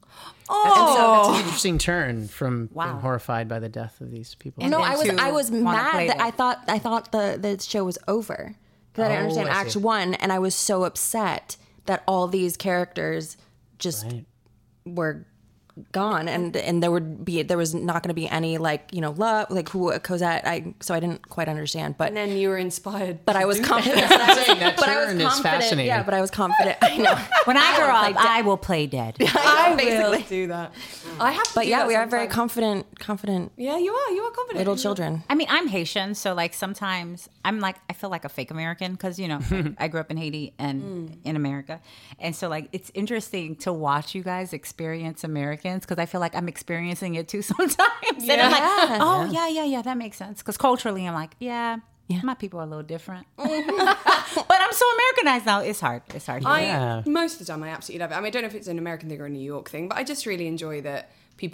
oh, It's an interesting turn from Wow. being horrified by the death of these people. And No, then I was to I was wanna mad play that them. I thought I thought the the show was over because I didn't Oh, understand I Act see. One, and I was so upset that all these characters just Right. were gone, and and there would be there was not going to be any, like, you know, love, like who Cosette. I so I didn't quite understand, but and then you were inspired. but to I was do confident. That but I was turn is confident. fascinating. Yeah, but I was confident. I know. when I grow Like up, de- I will play dead. I will basically. do that. I have to But do yeah, that we are very sometimes. confident, confident Yeah, you are. You are confident. little children. I mean, I'm Haitian, so like sometimes I'm like I feel like a fake American because you know I grew up in Haiti and in America, and so like it's interesting to watch you guys experience Americans because I feel like I'm experiencing it too sometimes, and I'm like, Yeah. oh yeah, yeah, yeah, that makes sense because culturally I'm like, yeah, my people are a little different, but I'm so Americanized now. It's hard. It's hard. I Yeah. most of the time I absolutely love it. I mean, I don't know if it's an American thing or a New York thing, but I just really enjoy that people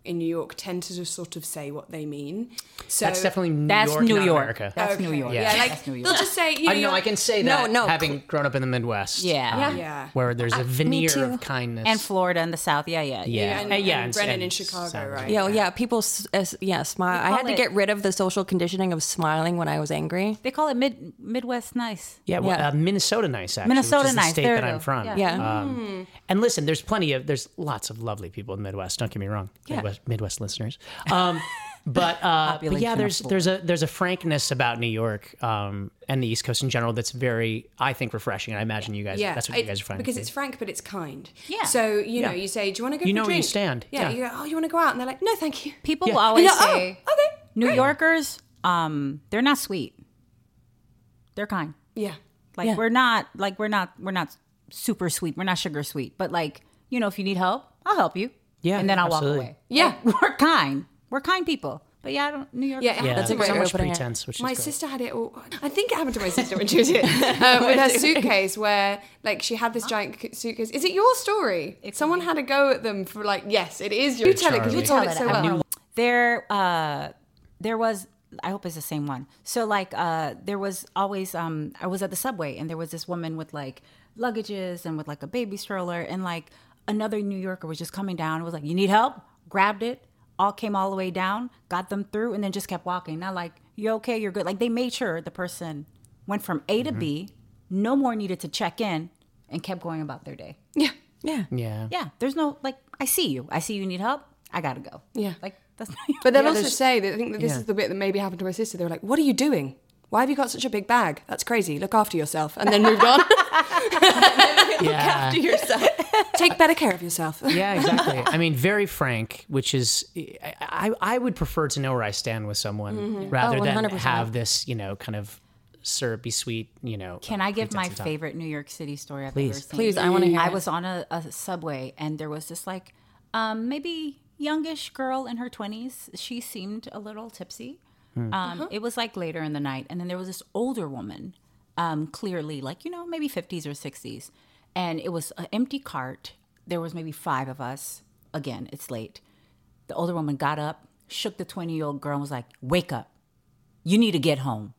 in New York tend to just sort of say what they mean. So That's definitely New That's York, New not York. America. That's Okay. New York. Yeah, like That's New York. they'll just say, you know, I know I can say that No, no. having grown up in the Midwest. Yeah. um, Yeah. Where there's a veneer too. of kindness. And Florida and the South. Yeah, yeah. Yeah. and, Uh, yeah, and and- Brennan and in Chicago, Southern. right? Yeah, yeah. People, s- s- yeah, smile. I call had to it- get rid of the social conditioning of smiling when I was angry. They call it mid Midwest nice. Yeah, well, Yeah. Uh, Minnesota nice, actually. Minnesota which is the nice, state there that you I'm go. from. Yeah. Yeah. Um, and listen, there's plenty of, there's lots of lovely people in the Midwest. Don't get me wrong, Yeah. Midwest, Midwest listeners. Um, but, uh, but yeah, Population there's of there's a there's a frankness about New York um, and the East Coast in general that's very, I think, refreshing. I imagine you guys, Yeah, that's what you it- guys are finding. because too. it's frank, but it's kind. Yeah. So you know, Yeah. you say, "Do you want to go You for know a where you drink?" stand. Yeah. Yeah. You go, "Oh, you want to go out?" And they're like, "No, thank you." People Yeah. will always You know, say "Oh, okay, New great." Yorkers, um, they're not sweet. They're kind. Yeah. Like Yeah. we're not like we're not we're not super sweet. We're not sugar sweet. But like, you know, if you need help, I'll help you. Yeah, And then I'll absolutely. walk away. Yeah. Like, we're kind. We're kind people. But yeah, I don't New York. Yeah, it yeah, happens a to great so my- way much of putting it. pretense, which My is great. sister had it all. I think it happened to my sister when she was here uh, with her suitcase, where like she had this giant c- suitcase. Is it your story? Someone had a go at them for like, yes, it is your. You tell it because you Charlie. told it so I well. knew- There, uh, there was. I hope it's the same one. So like, uh, there was always. Um, I was at the subway and there was this woman with like luggages and with like a baby stroller, and like another New Yorker was just coming down and was like, "You need help?" Grabbed it. All came all the way down, got them through, and then just kept walking. Not like, "You okay? You're good." Like they made sure the person went from A to B, no more needed to check in, and kept going about their day. Yeah. Yeah. Yeah. Yeah, there's no like, I see you. I see you need help. I gotta go. Yeah. Like that's not. But they'll Yeah, also there's- say that I think that this yeah. is the bit that maybe happened to my sister. They were like, "What are you doing? Why have you got such a big bag? That's crazy. Look after yourself." And then moved on. Yeah. yourself. Take better care of yourself. Yeah, exactly. I mean, very frank, which is, I, I, I would prefer to know where I stand with someone rather Oh, than one hundred percent. have this, you know, kind of syrupy sweet, you know. Can I give my pretense on top. favorite New York City story I've Please. ever seen? Please, I wanna hear I it. was on a, a subway and there was this like, um, maybe youngish girl in her twenties. She seemed a little tipsy. Um, It was like later in the night, and then there was this older woman, um, clearly like you know maybe fifties or sixties, and it was an empty cart. There was maybe five of us. Again, it's late. The older woman got up, shook the twenty-year-old girl, and was like, "Wake up! You need to get home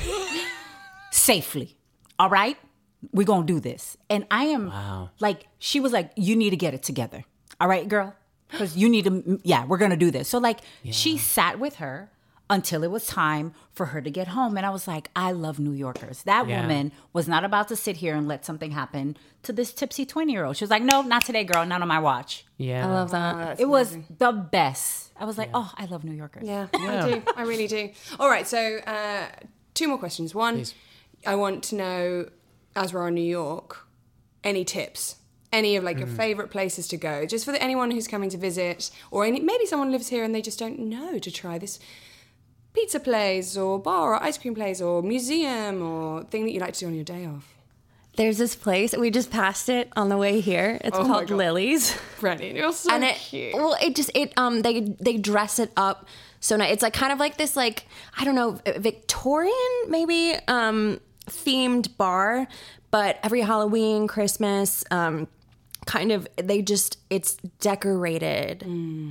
safely. All right, we're gonna do this." And I am like, she was like, "You need to get it together. All right, girl, because you need to. Yeah, we're gonna do this." So like, she sat with her until it was time for her to get home. And I was like, I love New Yorkers. That Yeah. woman was not about to sit here and let something happen to this tipsy twenty-year-old. She was like, "No, not today, girl. Not on my watch." Yeah. I love that. It was the best. I was like, oh, I love New Yorkers. Yeah, I do. I really do. All right, so uh, two more questions. One, I want to know, as we're on New York, any tips? Any of like your favorite places to go, just for the, anyone who's coming to visit, or any, maybe someone lives here and they just don't know to try this pizza place or bar or ice cream place or museum or thing that you like to do on your day off. There's this place, we just passed it on the way here. It's Oh my called God. Lily's. Brennan, you're so and it cute. well it just it um they they dress it up so nice. It's like kind of like this like I don't know Victorian maybe um themed bar, but every Halloween, Christmas, um kind of they just it's decorated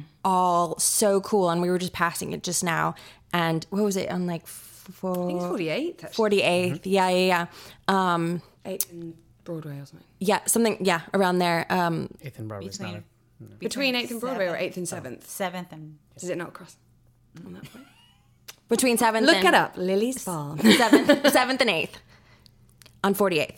all so cool, and we were just passing it just now, and what was it on like four, I think it's forty-eighth, actually. forty-eighth yeah yeah yeah um eighth and Broadway or something. yeah something yeah around there um eighth and Broadway's not a... Between eighth and Broadway or eighth and seventh? Seventh and Does it not cross on that point? between seventh Look and it up. Lily's Farm. seventh, seventh and eighth on forty-eighth.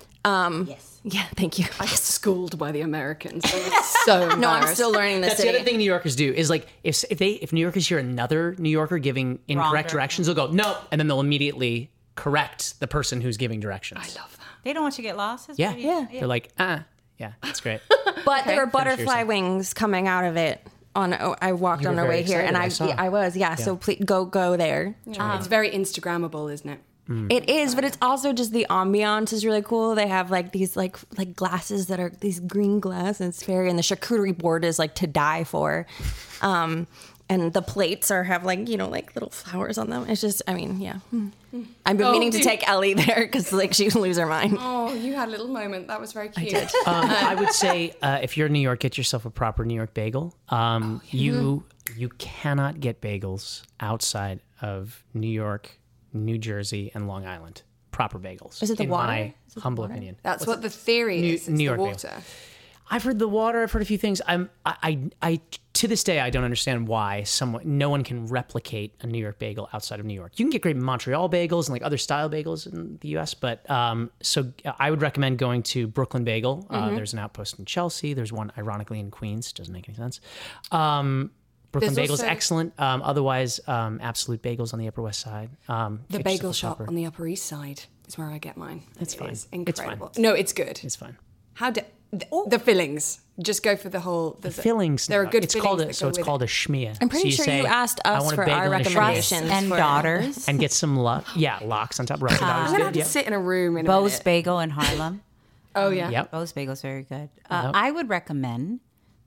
Um, yes. Yeah, thank you. I get schooled by the Americans. I'm so embarrassed. No, I'm still learning this That's the other thing New Yorkers do is like if if they if New Yorkers hear another New Yorker giving incorrect Wrong directions, they'll go no, and then they'll immediately correct the person who's giving directions. I love that. They don't want you to get lost. It's Yeah, pretty- yeah. They're like ah, yeah, that's great. But there were Finish butterfly yourself. wings coming out of it. On oh, I walked You on were our very way here, and I excited, I saw. I was yeah. So please go go there. it's very Instagrammable, isn't it? Mm. It is, but it's also just the ambiance is really cool. They have like these like like glasses that are these green glass, and it's very, and the charcuterie board is like to die for. Um, and the plates are have like, you know, like little flowers on them. It's just, I mean, yeah. I've been Oh, meaning to dude. take Ellie there because like she'd lose her mind. Oh, you had a little moment. That was very cute. Um, I would say uh, if you're in New York, get yourself a proper New York bagel. Um, You you cannot get bagels outside of New York, New Jersey, and Long Island. Proper bagels. Is it the in water? my Is it the humble water? opinion. That's what the theory New- is. It's New the York bagel. water. I've heard the water. I've heard a few things. I'm. I. I. I to this day, I don't understand why someone, no one can replicate a New York bagel outside of New York. You can get great Montreal bagels and like other style bagels in the U S, but um, so I would recommend going to Brooklyn Bagel. Uh, there's an outpost in Chelsea. There's one, ironically, in Queens. Doesn't make any sense. Um, Brooklyn There's Bagel's also- excellent. Um, otherwise, um, Absolute Bagels on the Upper West Side. Um, The get bagel yourself a shop proper- on the Upper East Side is where I get mine. It's It fine. is It's fine. incredible. No, it's good. It's fine. How do the, the fillings? Just go for the whole. The Fillings. There are good It's fillings called a, that so go it's with called it. a schmear. I'm pretty so you sure say, you asked I us want a for bagel our and a schmear. recommendations. And for- daughters. and get some luck. Yeah, lox on top. Rusty I'm daughters gonna good, have to yeah. sit in a room in a Bo's minute. Bagel in Harlem. Oh yeah. Yep. Bo's Bagel's very good. Uh, Yep. I would recommend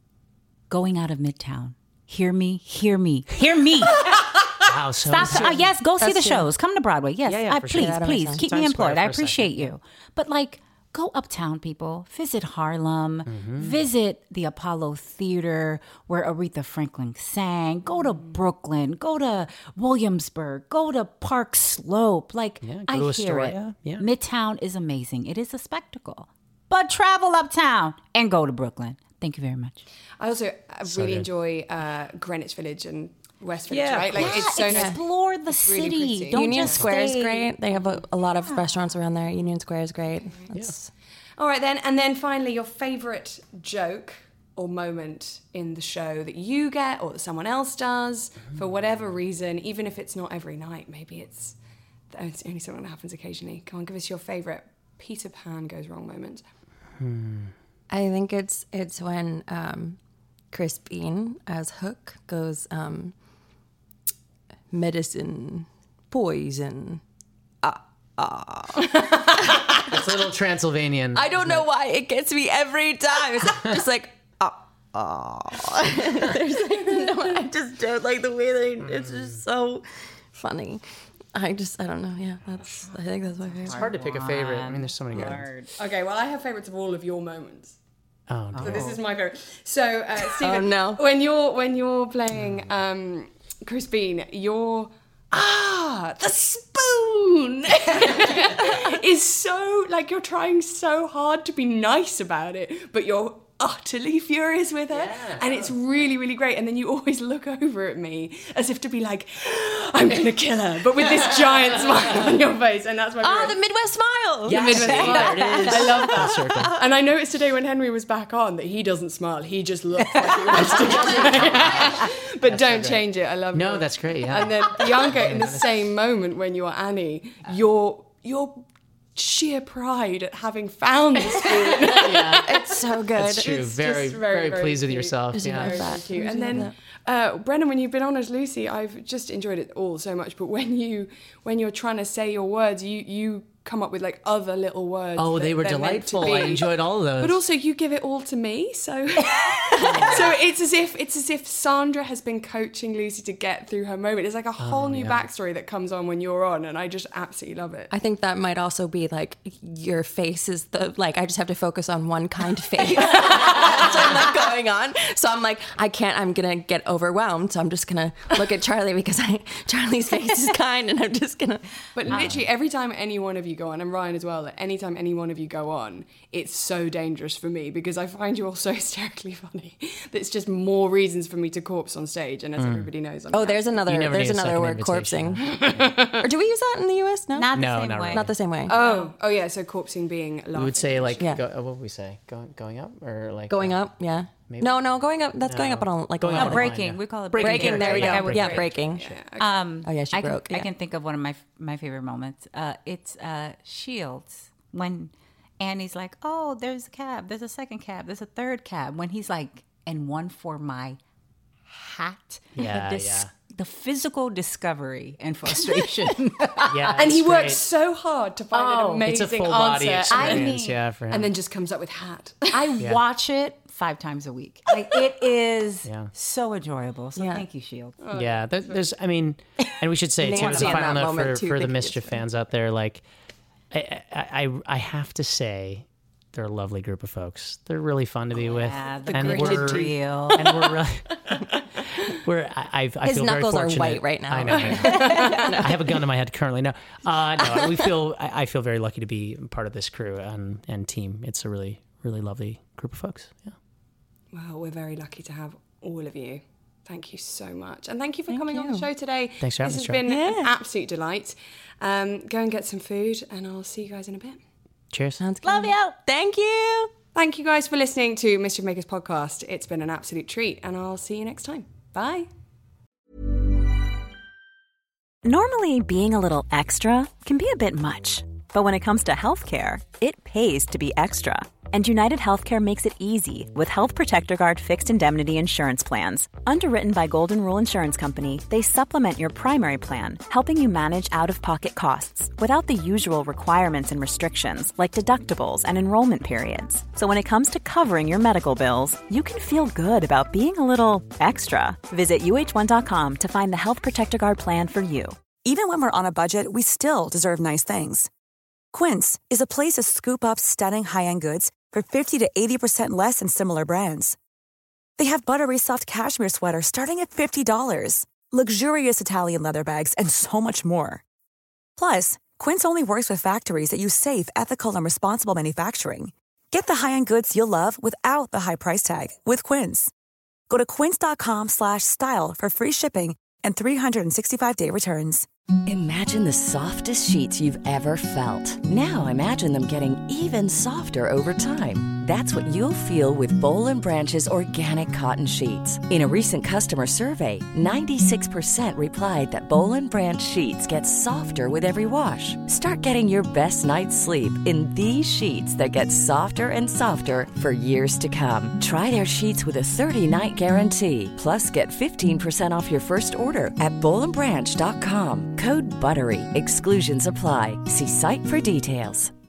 going out of Midtown. Hear me, hear me, hear me. Wow, so Stop. Uh, yes, go see That's the true. shows. Come to Broadway. Yes, Yeah, yeah, uh, for sure. please, Yeah, that makes please sense. keep me Times Square employed. I for a second, appreciate you. But like, go uptown, people. Visit Harlem. Mm-hmm. Visit the Apollo Theater where Aretha Franklin sang. Go to Brooklyn. Go to Williamsburg. Go to Park Slope. Like, Yeah, go I to hear Astoria. it. Yeah. Midtown is amazing. It is a spectacle. But travel uptown and go to Brooklyn. Thank you very much. I also uh, really good. enjoy uh, Greenwich Village and West Village. Yeah, right? Like Yeah, it's so nice. explore the really city. pretty. Don't Union just Square is stay- great. They have a, a lot of restaurants around there. Union Square is great. That's- All right then, and then finally, your favorite joke or moment in the show that you get or that someone else does for whatever reason, even if it's not every night. Maybe it's it's only something that happens occasionally. Come on, give us your favorite Peter Pan goes wrong moment. I think it's it's when um, Chris Bean as Hook goes um, medicine, poison. it's a little Transylvanian. I don't know why it gets me every time. It's just like ah ah. There's like no, I just don't like the way they. It's just so funny. I just I don't know. Yeah, that's I think that's my favorite. It's hard to pick a favorite. I mean, there's so many good ones. Okay, well, I have favorites of all of your moments. Oh, no. So this is my favorite. So, uh, Stephen, Oh, no. when you're when you're playing um, Chris Bean, you're ah the spoon is so like you're trying so hard to be nice about it, but you're utterly furious with her, and it's really really great. And then you always look over at me as if to be like, I'm gonna kill her, but with this giant smile on your face, and that's my Oh, favorite. the Midwest smile. Yes, Midwest smile. there it is. I love that. Full circle. And I noticed today when Henry was back on that he doesn't smile. He just looks like he wants to kill. But don't change it. I love No, it. that's great. Yeah. And then Bianca, in the same moment when you're Annie, your your sheer pride at having found the spoon. It's so good. That's true. It's Very, just very, very, very pleased with cute. yourself. Is it Yeah. very Very that. cute. I And love then, uh, Brendan, when you've been on as Lucy, I've just enjoyed it all so much. But when you when you're trying to say your words, you you come up with like other little words. Oh, that they were they're meant to delightful. I be. enjoyed all of those. But also, you give it all to me, so so it's as if it's as if Sandra has been coaching Lucy to get through her moment. It's like a whole new yeah. backstory that comes on when you're on, and I just absolutely love it. I think that might also be like your face is the like I just have to focus on one kind face. That's what I'm not going on. So I'm like I can't. I'm gonna get overwhelmed. So I'm just gonna look at Charlie because I Charlie's face is kind, and I'm just gonna. But literally every time any one of you go on, and Ryan as well, any time any one of you go on, it's so dangerous for me because I find you all so hysterically funny that it's just more reasons for me to corpse on stage. And as everybody knows, I'm Oh, there's another. You never There's need a another second word, invitation. corpsing. Or do we use that in the U S? No, Not the No, same not way. really. not the same way. Oh, oh yeah. So corpsing being laughing. we would say like, Yeah. go, uh, what would we say? Going, going up or like going uh, up, yeah. Maybe. No, no, going up. That's going No. up on like Going a up ladder. on line, Breaking. yeah. We call it Breaking breaking. Breaking. There we Like I go. would Yeah, break. breaking. Um, Oh, yeah, she I can, broke, I yeah. can think of one of my my favorite moments. Uh, it's uh, Shields when Annie's like, "Oh, there's a cab. There's a second cab. There's a third cab." When he's like, "And one for my hat." Yeah, the yeah. the physical discovery and frustration. Yeah, and he it's works great. so hard to find Oh, an amazing It's a full body answer. experience, I mean- yeah, for him. And then just comes up with hat. I Yeah. watch it five times a week. Like it is Yeah. so enjoyable. So Yeah. thank you, Shield. yeah, there, there's, I mean, and we should say too, as Nancy a in final that note moment, for, too, for the thank you. Mischief fans out there, like, I, I, I I have to say, they're a lovely group of folks. They're really fun to be with. Yeah, the and gritted we're real. and we're really, we're I, I, I His feel very knuckles are fortunate. white right now. I know. I, know. I have a gun in my head currently. No, uh, no. We feel I, I feel very lucky to be part of this crew and and team. It's a really really lovely group of folks. Yeah. Well, we're very lucky to have all of you. Thank you so much. And thank you for Thank coming on the you. show today. Thanks for having This me, has been Charlie. an absolute delight. Um, go and get some food, and I'll see you guys in a bit. Cheers. Sounds good. Love you. Thank you. Thank you guys for listening to Mischief Makers podcast. It's been an absolute treat, and I'll see you next time. Bye. Normally, being a little extra can be a bit much, but when it comes to healthcare, it pays to be extra. And United Healthcare makes it easy with Health Protector Guard fixed indemnity insurance plans. Underwritten by Golden Rule Insurance Company, they supplement your primary plan, helping you manage out-of-pocket costs without the usual requirements and restrictions like deductibles and enrollment periods. So when it comes to covering your medical bills, you can feel good about being a little extra. Visit U H one dot com to find the Health Protector Guard plan for you. Even when we're on a budget, we still deserve nice things. Quince is a place to scoop up stunning high-end goods for fifty to eighty percent less than similar brands. They have buttery soft cashmere sweaters starting at fifty dollars, luxurious Italian leather bags, and so much more. Plus, Quince only works with factories that use safe, ethical, and responsible manufacturing. Get the high-end goods you'll love without the high price tag with Quince. Go to quince.com slash style for free shipping and three sixty-five day returns. Imagine the softest sheets you've ever felt. Now imagine them getting even softer over time. That's what you'll feel with Boll and Branch's organic cotton sheets. In a recent customer survey, ninety-six percent replied that Boll and Branch sheets get softer with every wash. Start getting your best night's sleep in these sheets that get softer and softer for years to come. Try their sheets with a thirty-night guarantee. Plus, get fifteen percent off your first order at boll and branch dot com. Code BUTTERY. Exclusions apply. See site for details.